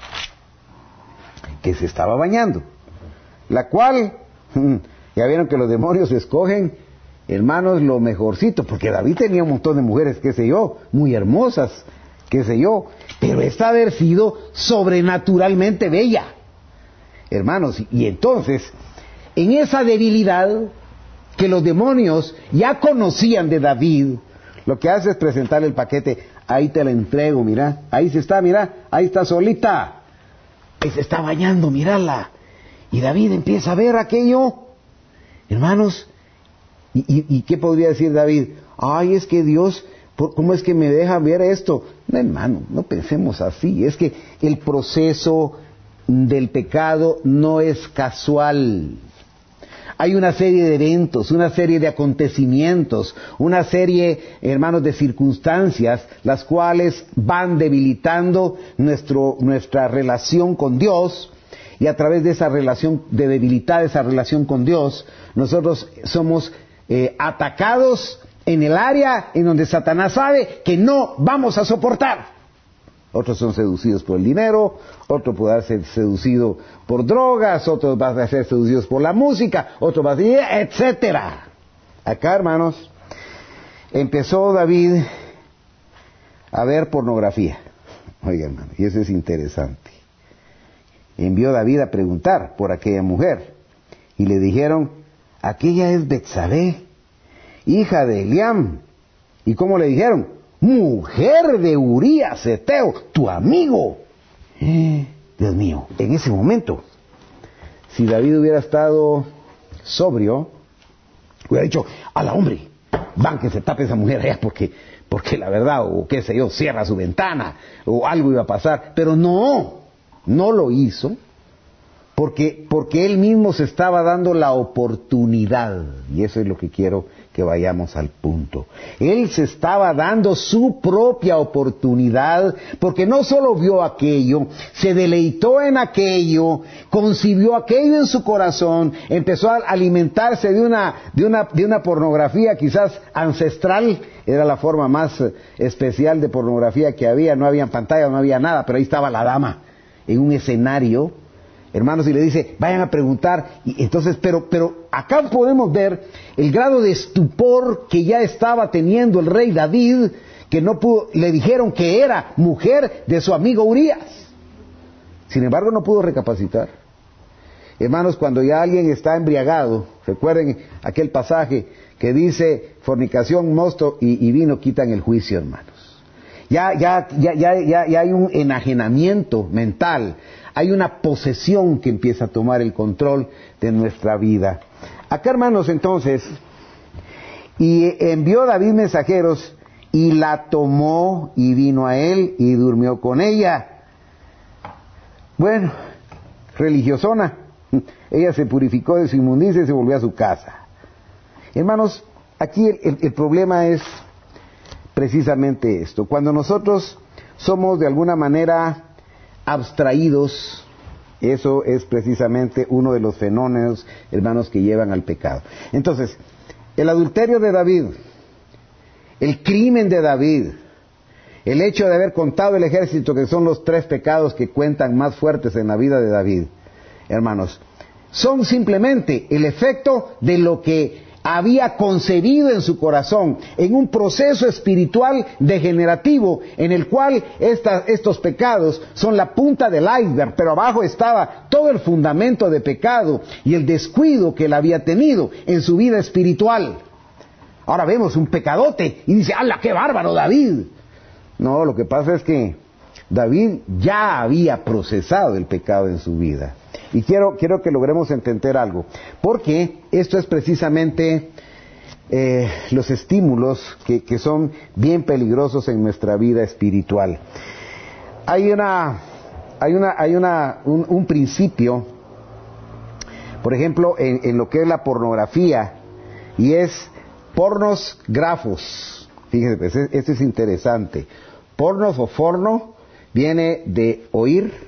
que se estaba bañando, la cual, ya vieron que los demonios escogen, hermanos, lo mejorcito, porque David tenía un montón de mujeres, qué sé yo, muy hermosas, qué sé yo, pero esta haber sido sobrenaturalmente bella, hermanos. Y entonces, en esa debilidad que los demonios ya conocían de David, lo que hace es presentarle el paquete. Ahí te la entrego, mira, ahí se está, mira, ahí está solita, ahí se está bañando, mírala. Y David empieza a ver aquello, hermanos. ¿Y qué podría decir David? Ay, es que Dios, ¿cómo es que me deja ver esto? No, hermano, no pensemos así. Es que el proceso del pecado no es casual. Hay una serie de eventos, una serie de acontecimientos, una serie, hermanos, de circunstancias, las cuales van debilitando nuestra relación con Dios, y a través de esa relación, de debilitar esa relación con Dios, nosotros somos atacados en el área en donde Satanás sabe que no vamos a soportar. Otros son seducidos por el dinero, otros pueden ser seducidos por drogas, otros van a ser seducidos por la música, otros van a ser, etcétera. Acá, hermanos, empezó David a ver pornografía. Oiga, hermano, y eso es interesante. Envió David a preguntar por aquella mujer, y le dijeron, aquella es Betsabé, hija de Eliam. ¿Y cómo le dijeron? Mujer de Urías Eteo, tu amigo. Dios mío, en ese momento, si David hubiera estado sobrio, hubiera dicho, a la hombre, van que se tape esa mujer allá porque la verdad, o qué sé yo, cierra su ventana, o algo iba a pasar. Pero no lo hizo, porque él mismo se estaba dando la oportunidad, y eso es lo que quiero que vayamos al punto. Él se estaba dando su propia oportunidad, porque no solo vio aquello, se deleitó en aquello, concibió aquello en su corazón, empezó a alimentarse de una pornografía quizás ancestral. Era la forma más especial de pornografía que había. No había pantalla, no había nada, pero ahí estaba la dama en un escenario hermanos, y le dice, vayan a preguntar. Y entonces, pero acá podemos ver el grado de estupor que ya estaba teniendo el rey David, que no pudo, le dijeron que era mujer de su amigo Urías. Sin embargo, no pudo recapacitar. Hermanos, cuando ya alguien está embriagado, recuerden aquel pasaje que dice, fornicación, mosto y vino quitan el juicio, hermanos. Ya hay un enajenamiento mental, hay una posesión que empieza a tomar el control de nuestra vida. Acá, hermanos, entonces, y envió David mensajeros, y la tomó, y vino a él, y durmió con ella. Bueno, religiosona. Ella se purificó de su inmundicia y se volvió a su casa. Hermanos, aquí el problema es precisamente esto. Cuando nosotros somos de alguna manera abstraídos, eso es precisamente uno de los fenómenos, hermanos, que llevan al pecado. Entonces, el adulterio de David, el crimen de David, el hecho de haber contado el ejército, que son los 3 pecados que cuentan más fuertes en la vida de David, hermanos, son simplemente el efecto de lo que había concebido en su corazón, en un proceso espiritual degenerativo, en el cual estos pecados son la punta del iceberg, pero abajo estaba todo el fundamento de pecado y el descuido que él había tenido en su vida espiritual. Ahora vemos un pecadote y dice, ¡hala, qué bárbaro David! No, lo que pasa es que David ya había procesado el pecado en su vida. Y quiero que logremos entender algo, porque esto es precisamente los estímulos que son bien peligrosos en nuestra vida espiritual. Hay un principio, por ejemplo, en lo que es la pornografía, y es pornos grafos. Fíjense, pues, esto es interesante. Pornos o forno viene de oír,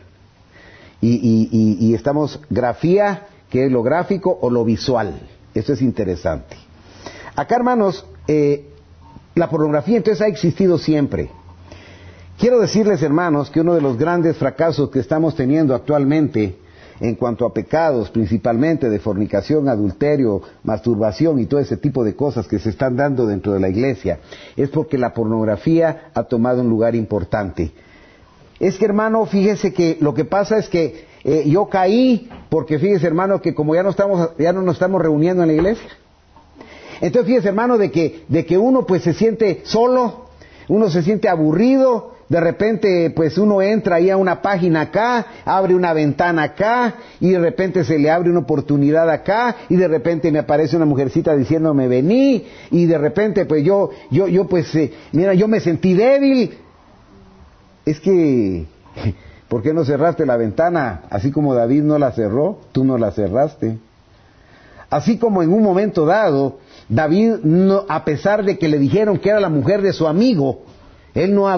y estamos grafía, que es lo gráfico o lo visual. Esto es interesante. Acá, hermanos, la pornografía entonces ha existido siempre. Quiero decirles, hermanos, que uno de los grandes fracasos que estamos teniendo actualmente en cuanto a pecados, principalmente de fornicación, adulterio, masturbación y todo ese tipo de cosas que se están dando dentro de la iglesia, es porque la pornografía ha tomado un lugar importante. Es que, hermano, fíjese que lo que pasa es que yo caí porque, fíjese, hermano, que como ya no nos estamos reuniendo en la iglesia. Entonces, fíjese, hermano, de que uno pues se siente solo, uno se siente aburrido, de repente pues uno entra ahí a una página acá, abre una ventana acá, y de repente se le abre una oportunidad acá, y de repente me aparece una mujercita diciéndome vení, y de repente pues yo pues, mira, yo me sentí débil. Es que, ¿por qué no cerraste la ventana? Así como David no la cerró, tú no la cerraste. Así como en un momento dado, David, a pesar de que le dijeron que era la mujer de su amigo, él no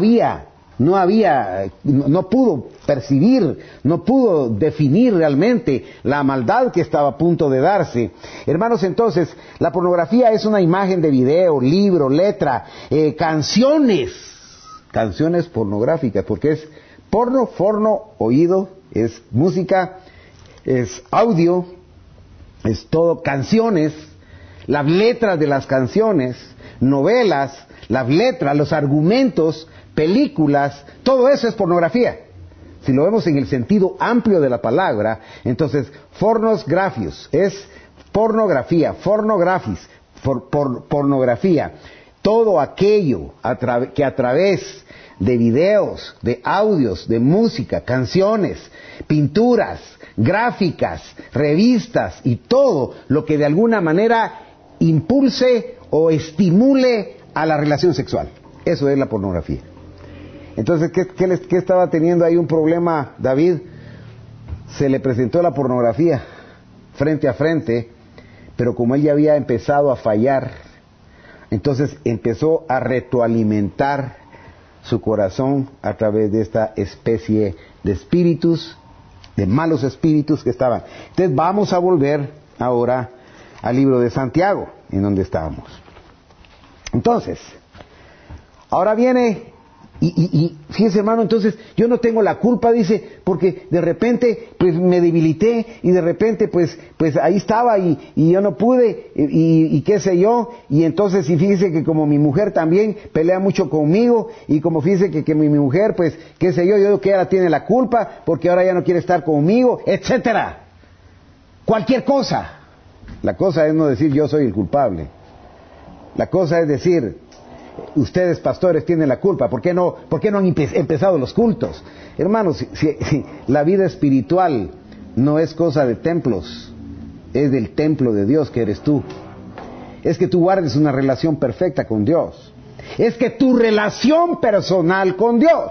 pudo percibir, no pudo definir realmente la maldad que estaba a punto de darse. Hermanos, entonces, la pornografía es una imagen de video, libro, letra, canciones pornográficas, porque es forno, oído, es música, es audio, es todo, canciones, las letras de las canciones, novelas, las letras, los argumentos, películas, todo eso es pornografía. Si lo vemos en el sentido amplio de la palabra, entonces, pornografía, pornografía, todo aquello que a través de videos, de audios, de música, canciones, pinturas, gráficas, revistas y todo lo que de alguna manera impulse o estimule a la relación sexual. Eso es la pornografía. Entonces, ¿qué estaba teniendo ahí un problema David? Se le presentó la pornografía frente a frente, pero como él ya había empezado a fallar, entonces empezó a retroalimentar su corazón a través de esta especie de espíritus, de malos espíritus que estaban. Entonces vamos a volver ahora al libro de Santiago, en donde estábamos. Entonces, ahora viene Y fíjese, hermano, entonces yo no tengo la culpa, dice, porque de repente pues me debilité y de repente pues ahí estaba y yo no pude y qué sé yo. Y entonces, y fíjese que como mi mujer también pelea mucho conmigo y como fíjese que mi mujer pues qué sé yo digo que ella tiene la culpa porque ahora ya no quiere estar conmigo, etcétera. Cualquier cosa. La cosa es no decir yo soy el culpable. La cosa es decir, ustedes pastores tienen la culpa. ¿Por qué no han empezado los cultos? Hermanos, si la vida espiritual no es cosa de templos, es del templo de Dios que eres tú. Es que tú guardes una relación perfecta con Dios. Es que tu relación personal con Dios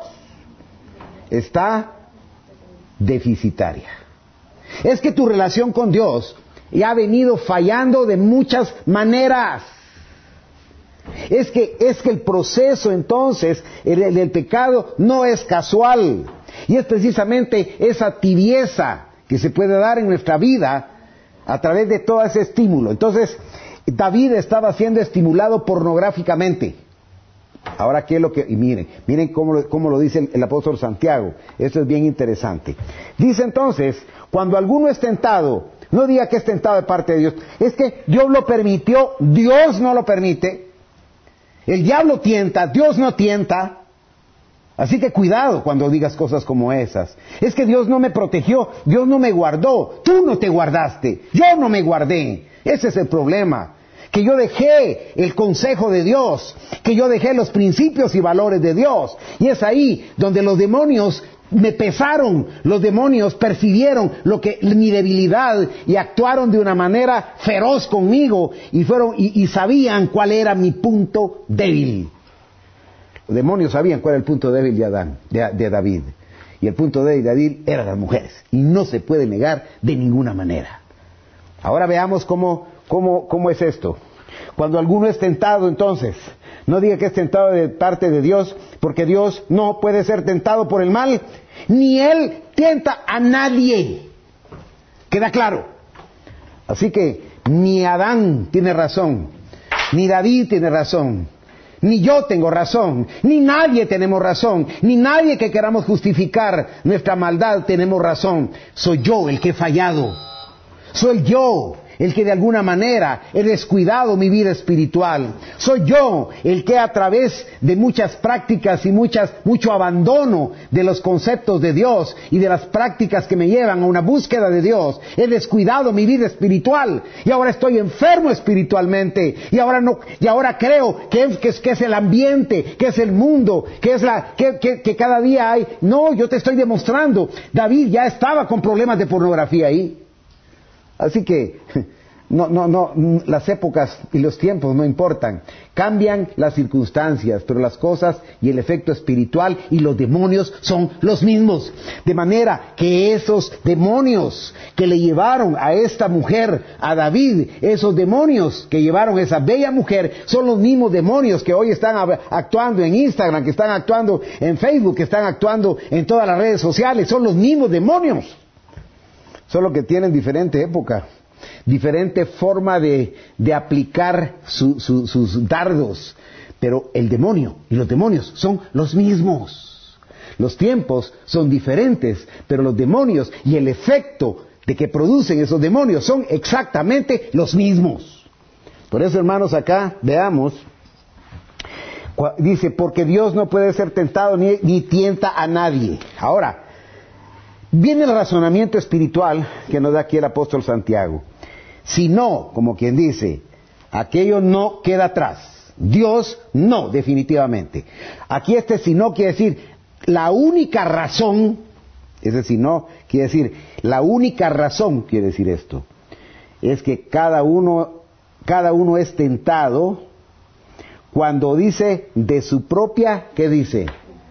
está deficitaria. Es que tu relación con Dios ya ha venido fallando de muchas maneras. Es que el proceso entonces, el pecado no es casual. Y es precisamente esa tibieza que se puede dar en nuestra vida a través de todo ese estímulo. Entonces, David estaba siendo estimulado pornográficamente. Ahora, ¿qué es lo que...? Y miren cómo lo dice el apóstol Santiago. Esto es bien interesante. Dice entonces, cuando alguno es tentado, no diga que es tentado de parte de Dios. Es que Dios lo permitió, Dios no lo permite. El diablo tienta, Dios no tienta. Así que cuidado cuando digas cosas como esas. Es que Dios no me protegió, Dios no me guardó, tú no te guardaste, yo no me guardé. Ese es el problema. Que yo dejé el consejo de Dios, que yo dejé los principios y valores de Dios. Y es ahí donde los demonios me pesaron, los demonios percibieron mi debilidad y actuaron de una manera feroz conmigo y sabían cuál era mi punto débil. Los demonios sabían cuál era el punto débil de David. Y el punto débil de David eran las mujeres. Y no se puede negar de ninguna manera. Ahora veamos cómo es esto. Cuando alguno es tentado, entonces, no diga que es tentado de parte de Dios, porque Dios no puede ser tentado por el mal, ni Él tienta a nadie. ¿Queda claro? Así que ni Adán tiene razón, ni David tiene razón, ni yo tengo razón, ni nadie tenemos razón, ni nadie que queramos justificar nuestra maldad tenemos razón. Soy yo el que he fallado, soy yo el que de alguna manera he descuidado mi vida espiritual. Soy yo el que a través de muchas prácticas y mucho abandono de los conceptos de Dios y de las prácticas que me llevan a una búsqueda de Dios, he descuidado mi vida espiritual y ahora estoy enfermo espiritualmente y ahora creo que es el ambiente, que es el mundo, que cada día hay. No, yo te estoy demostrando, David ya estaba con problemas de pornografía ahí. Así que, las épocas y los tiempos no importan. Cambian las circunstancias, pero las cosas y el efecto espiritual y los demonios son los mismos. De manera que esos demonios que le llevaron a esta mujer, a David, esos demonios que llevaron a esa bella mujer, son los mismos demonios que hoy están actuando en Instagram, que están actuando en Facebook, que están actuando en todas las redes sociales. Son los mismos demonios. Solo que tienen diferente época, diferente forma de aplicar sus dardos. Pero el demonio y los demonios son los mismos. Los tiempos son diferentes, pero los demonios y el efecto de que producen esos demonios son exactamente los mismos. Por eso, hermanos, acá veamos, dice, porque Dios no puede ser tentado ni tienta a nadie. Ahora, viene el razonamiento espiritual que nos da aquí el apóstol Santiago. Si no, como quien dice, aquello no queda atrás. Dios no, definitivamente. Aquí si no quiere decir la única razón, la única razón quiere decir esto, es que cada uno es tentado cuando dice de su propia, ¿qué dice?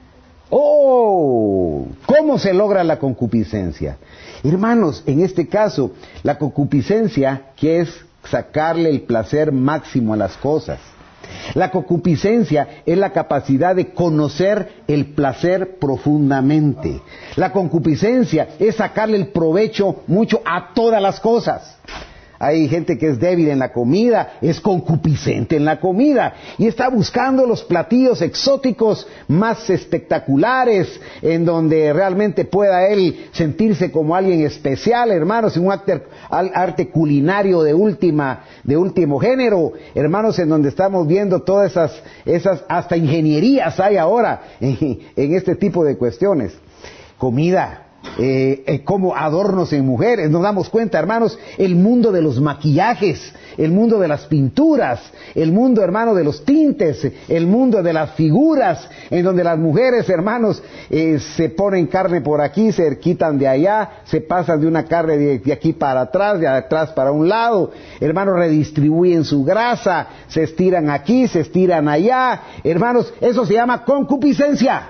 ¿Cómo se logra la concupiscencia? Hermanos, en este caso, la concupiscencia, que es sacarle el placer máximo a las cosas. La concupiscencia es la capacidad de conocer el placer profundamente. La concupiscencia es sacarle el provecho mucho a todas las cosas. Hay gente que es débil en la comida, es concupiscente en la comida y está buscando los platillos exóticos más espectaculares en donde realmente pueda él sentirse como alguien especial, hermanos, en un arte culinario de último género, hermanos, en donde estamos viendo todas esas hasta ingenierías hay ahora en este tipo de cuestiones. Comida. Como adornos en mujeres, nos damos cuenta, hermanos, el mundo de los maquillajes, el mundo de las pinturas, el mundo, hermano, de los tintes, el mundo de las figuras, en donde las mujeres, hermanos, se ponen carne por aquí, se quitan de allá, se pasan de una carne de aquí para atrás, de atrás para un lado, hermanos, redistribuyen su grasa, se estiran aquí, se estiran allá, hermanos, eso se llama concupiscencia.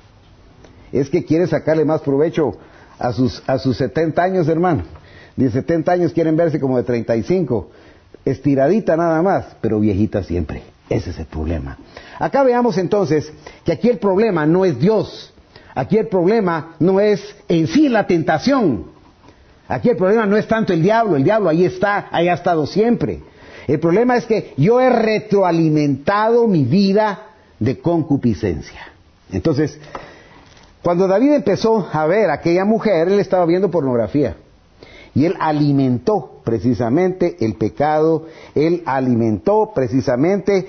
Es que quiere sacarle más provecho a sus 70 años, hermano. De 70 años quieren verse como de 35. Estiradita nada más, pero viejita siempre. Ese es el problema. Acá veamos entonces que aquí el problema no es Dios. Aquí el problema no es en sí la tentación. Aquí el problema no es tanto el diablo ahí está, ahí ha estado siempre. El problema es que yo he retroalimentado mi vida de concupiscencia. Entonces, cuando David empezó a ver a aquella mujer, él estaba viendo pornografía. Y él alimentó precisamente el pecado, él alimentó precisamente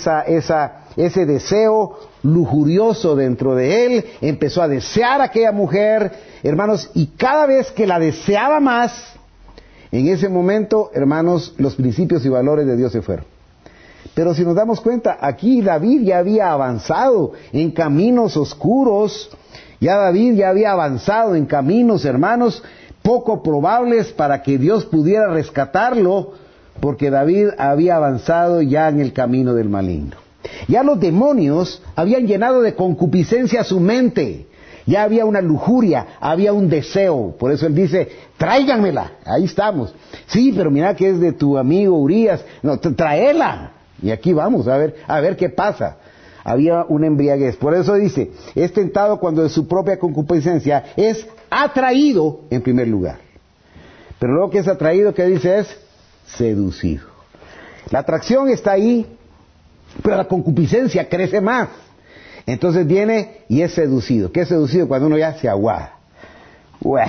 ese deseo lujurioso dentro de él, empezó a desear a aquella mujer, hermanos, y cada vez que la deseaba más, en ese momento, hermanos, los principios y valores de Dios se fueron. Pero si nos damos cuenta, aquí David ya había avanzado en caminos oscuros, David ya había avanzado en caminos, hermanos, poco probables para que Dios pudiera rescatarlo, porque David había avanzado ya en el camino del maligno. Ya los demonios habían llenado de concupiscencia su mente, ya había una lujuria, había un deseo, por eso él dice, tráiganmela, ahí estamos. Sí, pero mira que es de tu amigo Urías, no, tráela, y aquí vamos a ver qué pasa. Había una embriaguez. Por eso dice, es tentado cuando de su propia concupiscencia es atraído en primer lugar. Pero luego que es atraído, ¿qué dice? Es seducido. La atracción está ahí, pero la concupiscencia crece más. Entonces viene y es seducido. ¿Qué es seducido? Cuando uno ya se aguada. Bueno,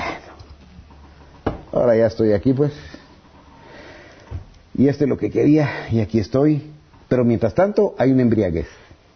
ahora ya estoy aquí pues. Y esto es lo que quería y aquí estoy. Pero mientras tanto hay una embriaguez.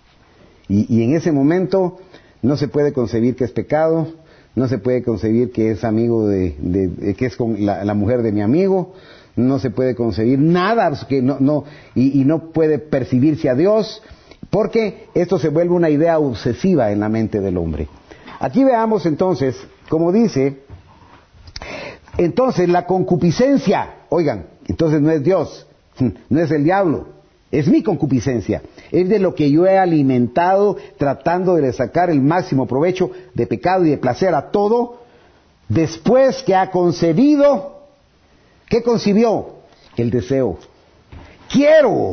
Y en ese momento no se puede concebir que es pecado, no se puede concebir que es amigo que es con la mujer de mi amigo, no se puede concebir nada que y no puede percibirse a Dios, porque esto se vuelve una idea obsesiva en la mente del hombre. Aquí veamos entonces, como dice, entonces la concupiscencia, oigan, entonces no es Dios, no es el diablo. Es mi concupiscencia, es de lo que yo he alimentado tratando de sacar el máximo provecho de pecado y de placer a todo, después que ha concebido, ¿qué concibió? El deseo. Quiero.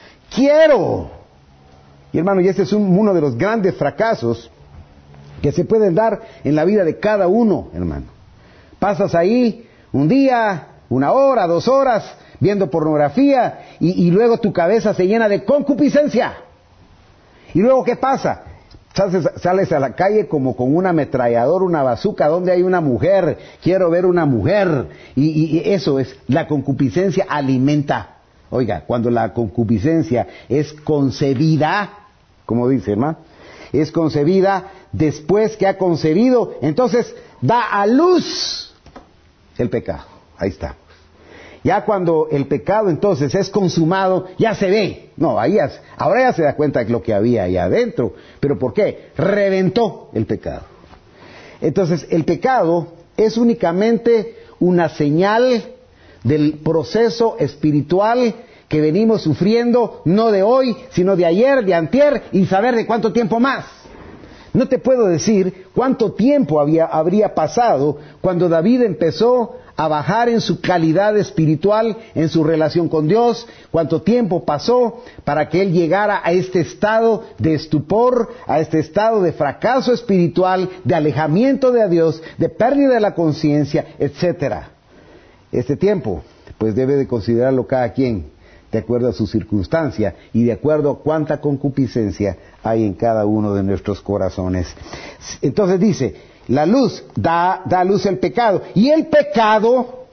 Y hermano, y este es uno de los grandes fracasos que se pueden dar en la vida de cada uno, hermano. Pasas ahí un día, 1 hora, 2 horas, viendo pornografía y luego tu cabeza se llena de concupiscencia. ¿Y luego qué pasa? Sales a la calle como con una ametralladora, una bazuca, donde hay una mujer, quiero ver una mujer. Y eso es, la concupiscencia alimenta. Oiga, cuando la concupiscencia es concebida, como dice, hermano, es concebida después que ha concebido, entonces da a luz el pecado. Ahí está. Ya cuando el pecado entonces es consumado, ya se ve. No, ahora ya se da cuenta de lo que había ahí adentro. ¿Pero por qué? Reventó el pecado. Entonces, el pecado es únicamente una señal del proceso espiritual que venimos sufriendo, no de hoy, sino de ayer, de antier, y saber de cuánto tiempo más. No te puedo decir cuánto tiempo habría pasado cuando David empezó a bajar en su calidad espiritual, en su relación con Dios, cuánto tiempo pasó para que él llegara a este estado de estupor, a este estado de fracaso espiritual, de alejamiento de Dios, de pérdida de la conciencia, etcétera. Este tiempo pues debe de considerarlo cada quien de acuerdo a su circunstancia y de acuerdo a cuánta concupiscencia hay en cada uno de nuestros corazones. Entonces dice, la luz da a luz el pecado, y el pecado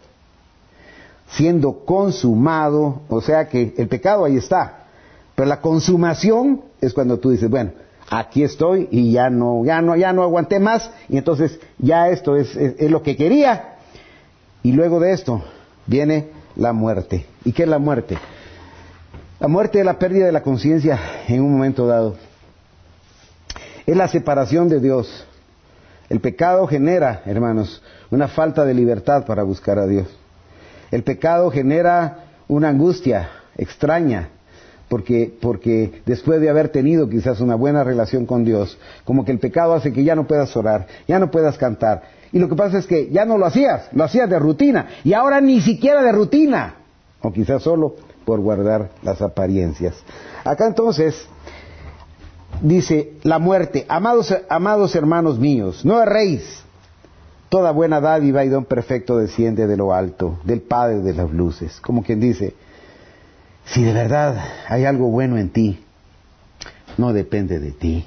siendo consumado, o sea que el pecado ahí está, pero la consumación es cuando tú dices, bueno, aquí estoy y ya no aguanté más, y entonces ya esto es lo que quería, y luego de esto viene la muerte. ¿Y qué es la muerte? La muerte es la pérdida de la conciencia en un momento dado. Es la separación de Dios. El pecado genera, hermanos, una falta de libertad para buscar a Dios. El pecado genera una angustia extraña, porque después de haber tenido quizás una buena relación con Dios, como que el pecado hace que ya no puedas orar, ya no puedas cantar. Y lo que pasa es que ya no lo hacías de rutina, y ahora ni siquiera de rutina, o quizás solo por guardar las apariencias. Acá entonces dice la muerte, amados hermanos míos, no erréis, toda buena dádiva y don perfecto desciende de lo alto, del Padre de las luces. Como quien dice, si de verdad hay algo bueno en ti, no depende de ti.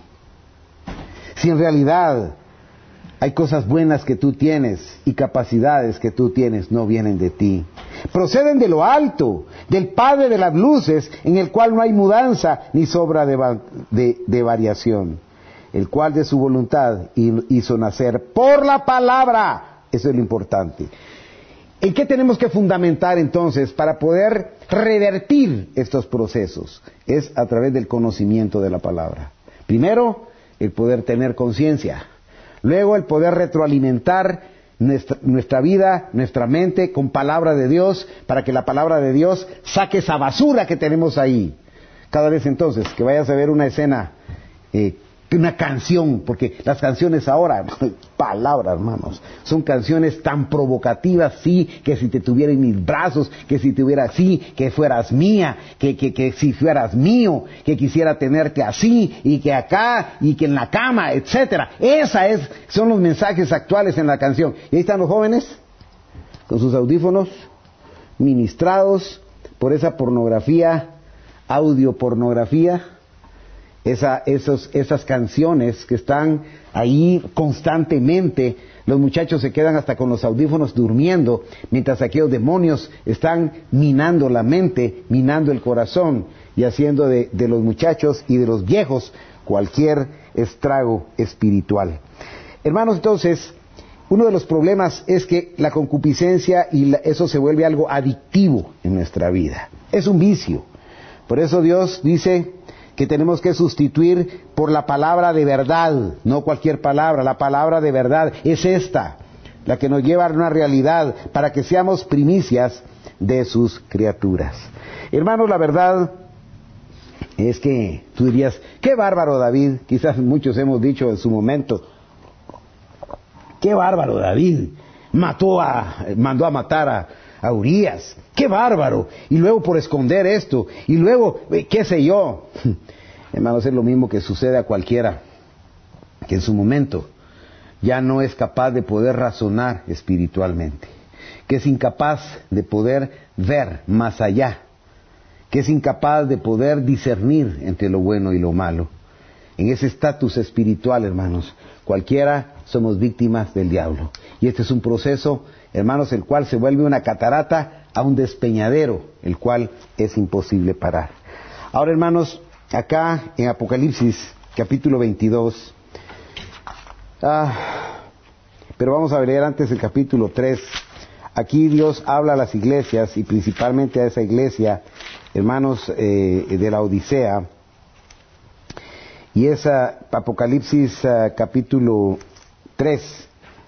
Si en realidad hay cosas buenas que tú tienes y capacidades que tú tienes, no vienen de ti. Proceden de lo alto, del Padre de las luces, en el cual no hay mudanza ni sobra de variación, el cual de su voluntad hizo nacer por la palabra. Eso es lo importante. ¿En qué tenemos que fundamentar entonces para poder revertir estos procesos? Es a través del conocimiento de la palabra. Primero, el poder tener conciencia. Luego, el poder retroalimentar nuestra vida, nuestra mente con palabra de Dios, para que la palabra de Dios saque esa basura que tenemos ahí. Cada vez entonces que vayas a ver una escena, una canción, porque las canciones ahora, palabras, hermanos, son canciones tan provocativas, sí, que si te tuviera en mis brazos, que si te hubiera así, que fueras mía, que si fueras mío, que quisiera tenerte así, y que acá, y que en la cama, etcétera. Son los mensajes actuales en la canción. Y ahí están los jóvenes, con sus audífonos, ministrados por esa pornografía, audiopornografía, esas canciones que están ahí constantemente. Los muchachos se quedan hasta con los audífonos durmiendo, mientras aquellos demonios están minando la mente, minando el corazón, y haciendo de los muchachos y de los viejos cualquier estrago espiritual. Hermanos, entonces, uno de los problemas es que la concupiscencia eso se vuelve algo adictivo en nuestra vida. Es un vicio. Por eso Dios dice que tenemos que sustituir por la palabra de verdad, no cualquier palabra. La palabra de verdad es esta, la que nos lleva a una realidad, para que seamos primicias de sus criaturas. Hermanos, la verdad es que tú dirías, qué bárbaro David. Quizás muchos hemos dicho en su momento, qué bárbaro David, mandó a matar a Urías, qué bárbaro, y luego por esconder esto, y luego, qué sé yo. Hermanos, es lo mismo que sucede a cualquiera que en su momento ya no es capaz de poder razonar espiritualmente, que es incapaz de poder ver más allá, que es incapaz de poder discernir entre lo bueno y lo malo. En ese estatus espiritual, hermanos, cualquiera somos víctimas del diablo. Y este es un proceso, hermanos, el cual se vuelve una catarata a un despeñadero, el cual es imposible parar. Ahora, hermanos, acá en Apocalipsis, capítulo 22, pero vamos a leer antes el capítulo 3. Aquí Dios habla a las iglesias, y principalmente a esa iglesia, hermanos, de la Odisea. Y es Apocalipsis capítulo 3.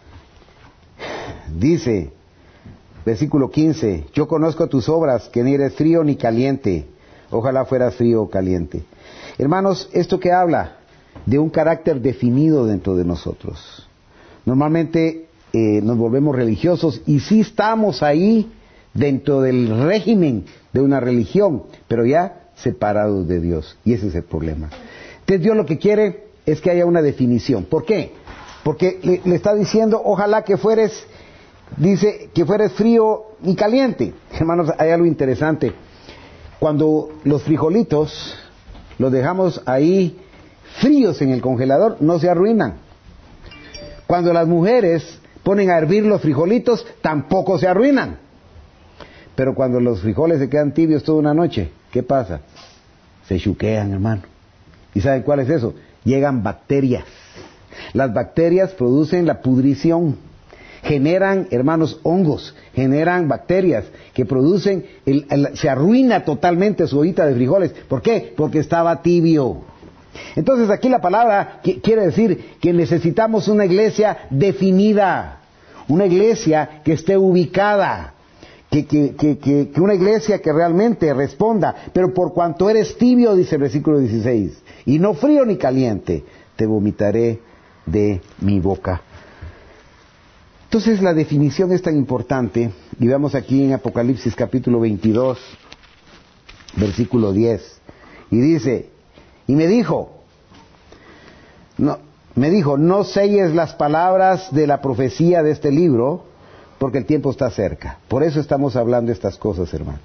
Dice, versículo 15, yo conozco tus obras, que ni eres frío ni caliente. Ojalá fueras frío o caliente. Hermanos, esto que habla de un carácter definido dentro de nosotros. Normalmente nos volvemos religiosos, y sí estamos ahí dentro del régimen de una religión, pero ya separados de Dios. Y ese es el problema. Entonces Dios lo que quiere es que haya una definición. ¿Por qué? Porque le está diciendo, ojalá que fueres dice que fueres frío y caliente. Hermanos, hay algo interesante. Cuando los frijolitos los dejamos ahí fríos en el congelador, no se arruinan. Cuando las mujeres ponen a hervir los frijolitos, tampoco se arruinan. Pero cuando los frijoles se quedan tibios toda una noche, ¿qué pasa? Se chuquean, hermano. ¿Y saben cuál es eso? Llegan bacterias. Las bacterias producen la pudrición. Generan, hermanos, hongos. Generan bacterias que producen, se arruina totalmente su ollita de frijoles. ¿Por qué? Porque estaba tibio. Entonces aquí la palabra quiere decir que necesitamos una iglesia definida. Una iglesia que esté ubicada. Que una iglesia que realmente responda. Pero por cuanto eres tibio, dice el versículo 16, y no frío ni caliente, te vomitaré de mi boca. Entonces la definición es tan importante, y veamos aquí en Apocalipsis capítulo 22, versículo 10, y dice, y me dijo, no selles las palabras de la profecía de este libro, porque el tiempo está cerca. Por eso estamos hablando de estas cosas, hermano.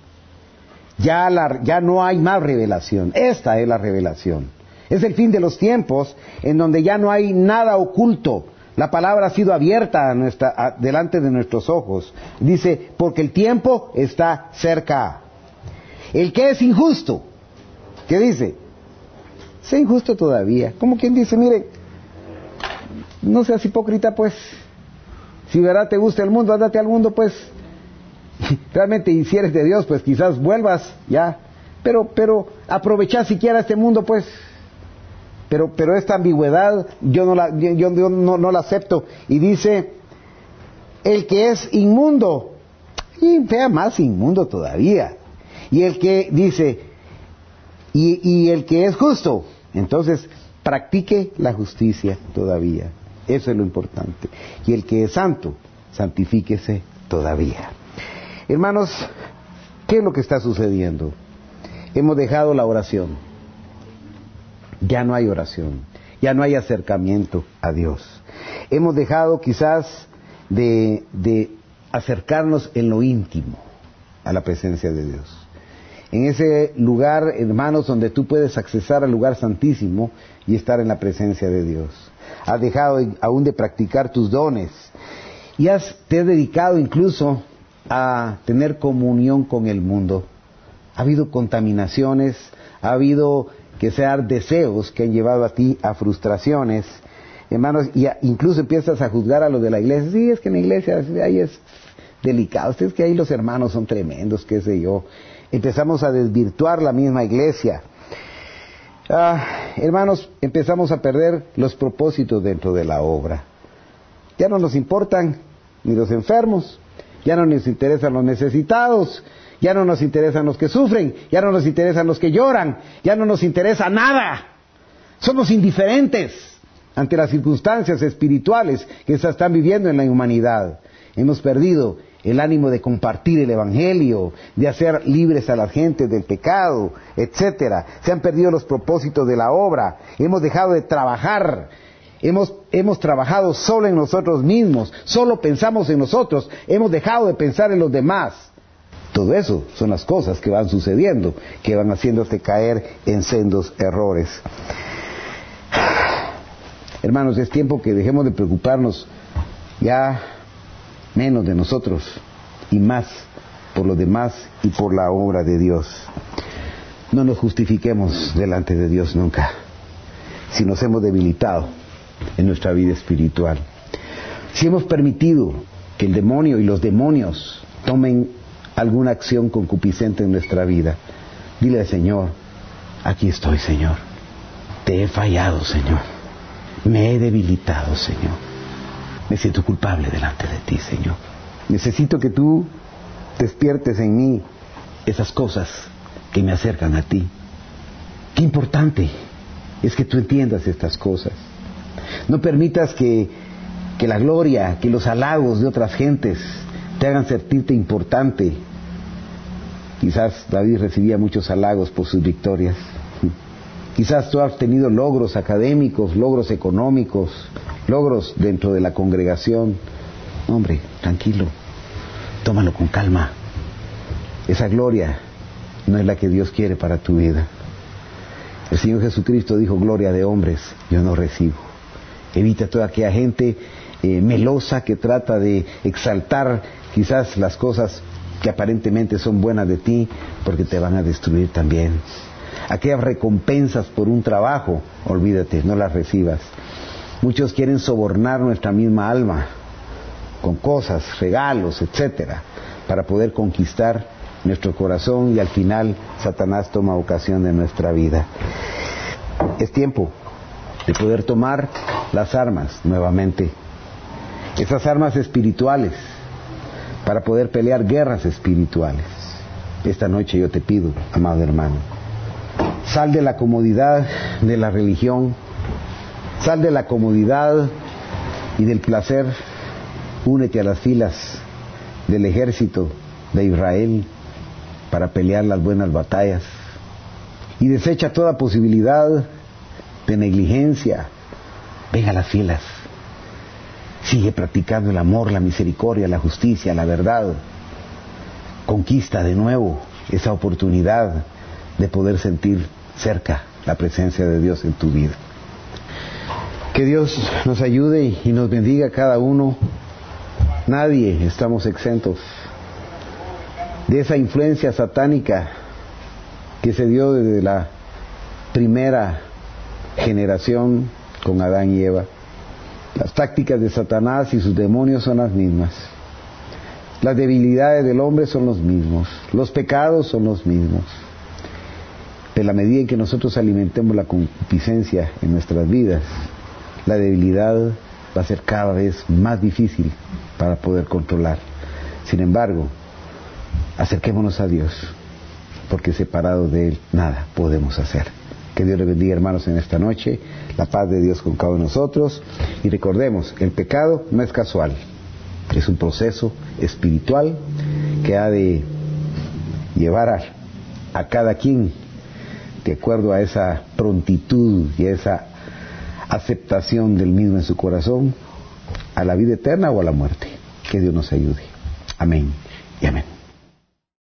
Ya no hay más revelación. Esta es la revelación. Es el fin de los tiempos en donde ya no hay nada oculto. La palabra ha sido abierta delante de nuestros ojos. Dice, porque el tiempo está cerca. El que es injusto, ¿qué dice? Sé injusto todavía. Como quien dice, mire, no seas hipócrita, pues. Si verdad te gusta el mundo, ándate al mundo, pues. Realmente, y si eres de Dios, pues quizás vuelvas, ya. Pero aprovecha siquiera este mundo, pues. Pero esta ambigüedad, yo no la acepto. Y dice, el que es inmundo, y vea más inmundo todavía. Y el que dice, y el que es justo, entonces practique la justicia todavía. Eso es lo importante. Y el que es santo, santifíquese todavía. Hermanos, ¿qué es lo que está sucediendo? Hemos dejado la oración. Ya no hay oración. Ya no hay acercamiento a Dios. Hemos dejado quizás de acercarnos en lo íntimo a la presencia de Dios. En ese lugar, hermanos, donde tú puedes accesar al lugar santísimo y estar en la presencia de Dios. Has dejado aún de practicar tus dones y te has dedicado incluso a tener comunión con el mundo. Ha habido contaminaciones, ha habido deseos que han llevado a ti a frustraciones, hermanos, y incluso empiezas a juzgar a los de la iglesia. Sí, es que en la iglesia ahí es delicado, es que ahí los hermanos son tremendos, qué sé yo. Empezamos a desvirtuar la misma iglesia. Hermanos, empezamos a perder los propósitos dentro de la obra. Ya no nos importan ni los enfermos, ya no nos interesan los necesitados, ya no nos interesan los que sufren, ya no nos interesan los que lloran, ya no nos interesa nada. Somos indiferentes ante las circunstancias espirituales que se están viviendo en la humanidad. Hemos perdido el ánimo de compartir el evangelio, de hacer libres a la gente del pecado, etcétera. Se han perdido los propósitos de la obra. Hemos dejado de trabajar. Hemos trabajado solo en nosotros mismos. Solo pensamos en nosotros. Hemos dejado de pensar en los demás. Todo eso son las cosas que van sucediendo, que van haciéndote caer en sendos errores. Hermanos, es tiempo que dejemos de preocuparnos ya menos de nosotros y más por los demás y por la obra de Dios. No nos justifiquemos delante de Dios nunca si nos hemos debilitado en nuestra vida espiritual, si hemos permitido que el demonio y los demonios tomen alguna acción concupiscente en nuestra vida. Dile al Señor, aquí estoy, Señor, te he fallado, Señor, me he debilitado, Señor. Me siento culpable delante de ti, Señor. Necesito que tú despiertes en mí esas cosas que me acercan a ti. Qué importante es que tú entiendas estas cosas. No permitas que la gloria, que los halagos de otras gentes te hagan sentirte importante. Quizás David recibía muchos halagos por sus victorias. Quizás tú has tenido logros académicos, logros económicos, logros dentro de la congregación. Hombre, tranquilo, tómalo con calma. Esa gloria no es la que Dios quiere para tu vida. El Señor Jesucristo dijo: gloria de hombres yo no recibo. Evita toda aquella gente melosa que trata de exaltar quizás las cosas que aparentemente son buenas de ti, porque te van a destruir también. Aquellas recompensas por un trabajo, olvídate, no las recibas. Muchos quieren sobornar nuestra misma alma con cosas, regalos, etcétera, para poder conquistar nuestro corazón, y al final Satanás toma ocasión de nuestra vida. Es tiempo de poder tomar las armas nuevamente, esas armas espirituales, para poder pelear guerras espirituales. Esta noche yo te pido, amado hermano, sal de la comodidad de la religión, sal de la comodidad y del placer, únete a las filas del ejército de Israel para pelear las buenas batallas, y desecha toda posibilidad de negligencia. Ven a las filas, sigue practicando el amor, la misericordia, la justicia, la verdad. Conquista de nuevo esa oportunidad de poder sentir cerca la presencia de Dios en tu vida. Que Dios nos ayude y nos bendiga a cada uno. Nadie estamos exentos de esa influencia satánica que se dio desde la primera generación con Adán y Eva. Las tácticas de Satanás y sus demonios son las mismas. Las debilidades del hombre son los mismos. Los pecados son los mismos. De la medida en que nosotros alimentemos la concupiscencia en nuestras vidas, la debilidad va a ser cada vez más difícil para poder controlar. Sin embargo, acerquémonos a Dios, porque separados de Él nada podemos hacer. Que Dios les bendiga, hermanos, en esta noche. La paz de Dios con cada uno de nosotros. Y recordemos, el pecado no es casual. Es un proceso espiritual que ha de llevar a cada quien, de acuerdo a esa prontitud y a esa aceptación del mismo en su corazón, a la vida eterna o a la muerte. Que Dios nos ayude. Amén y amén.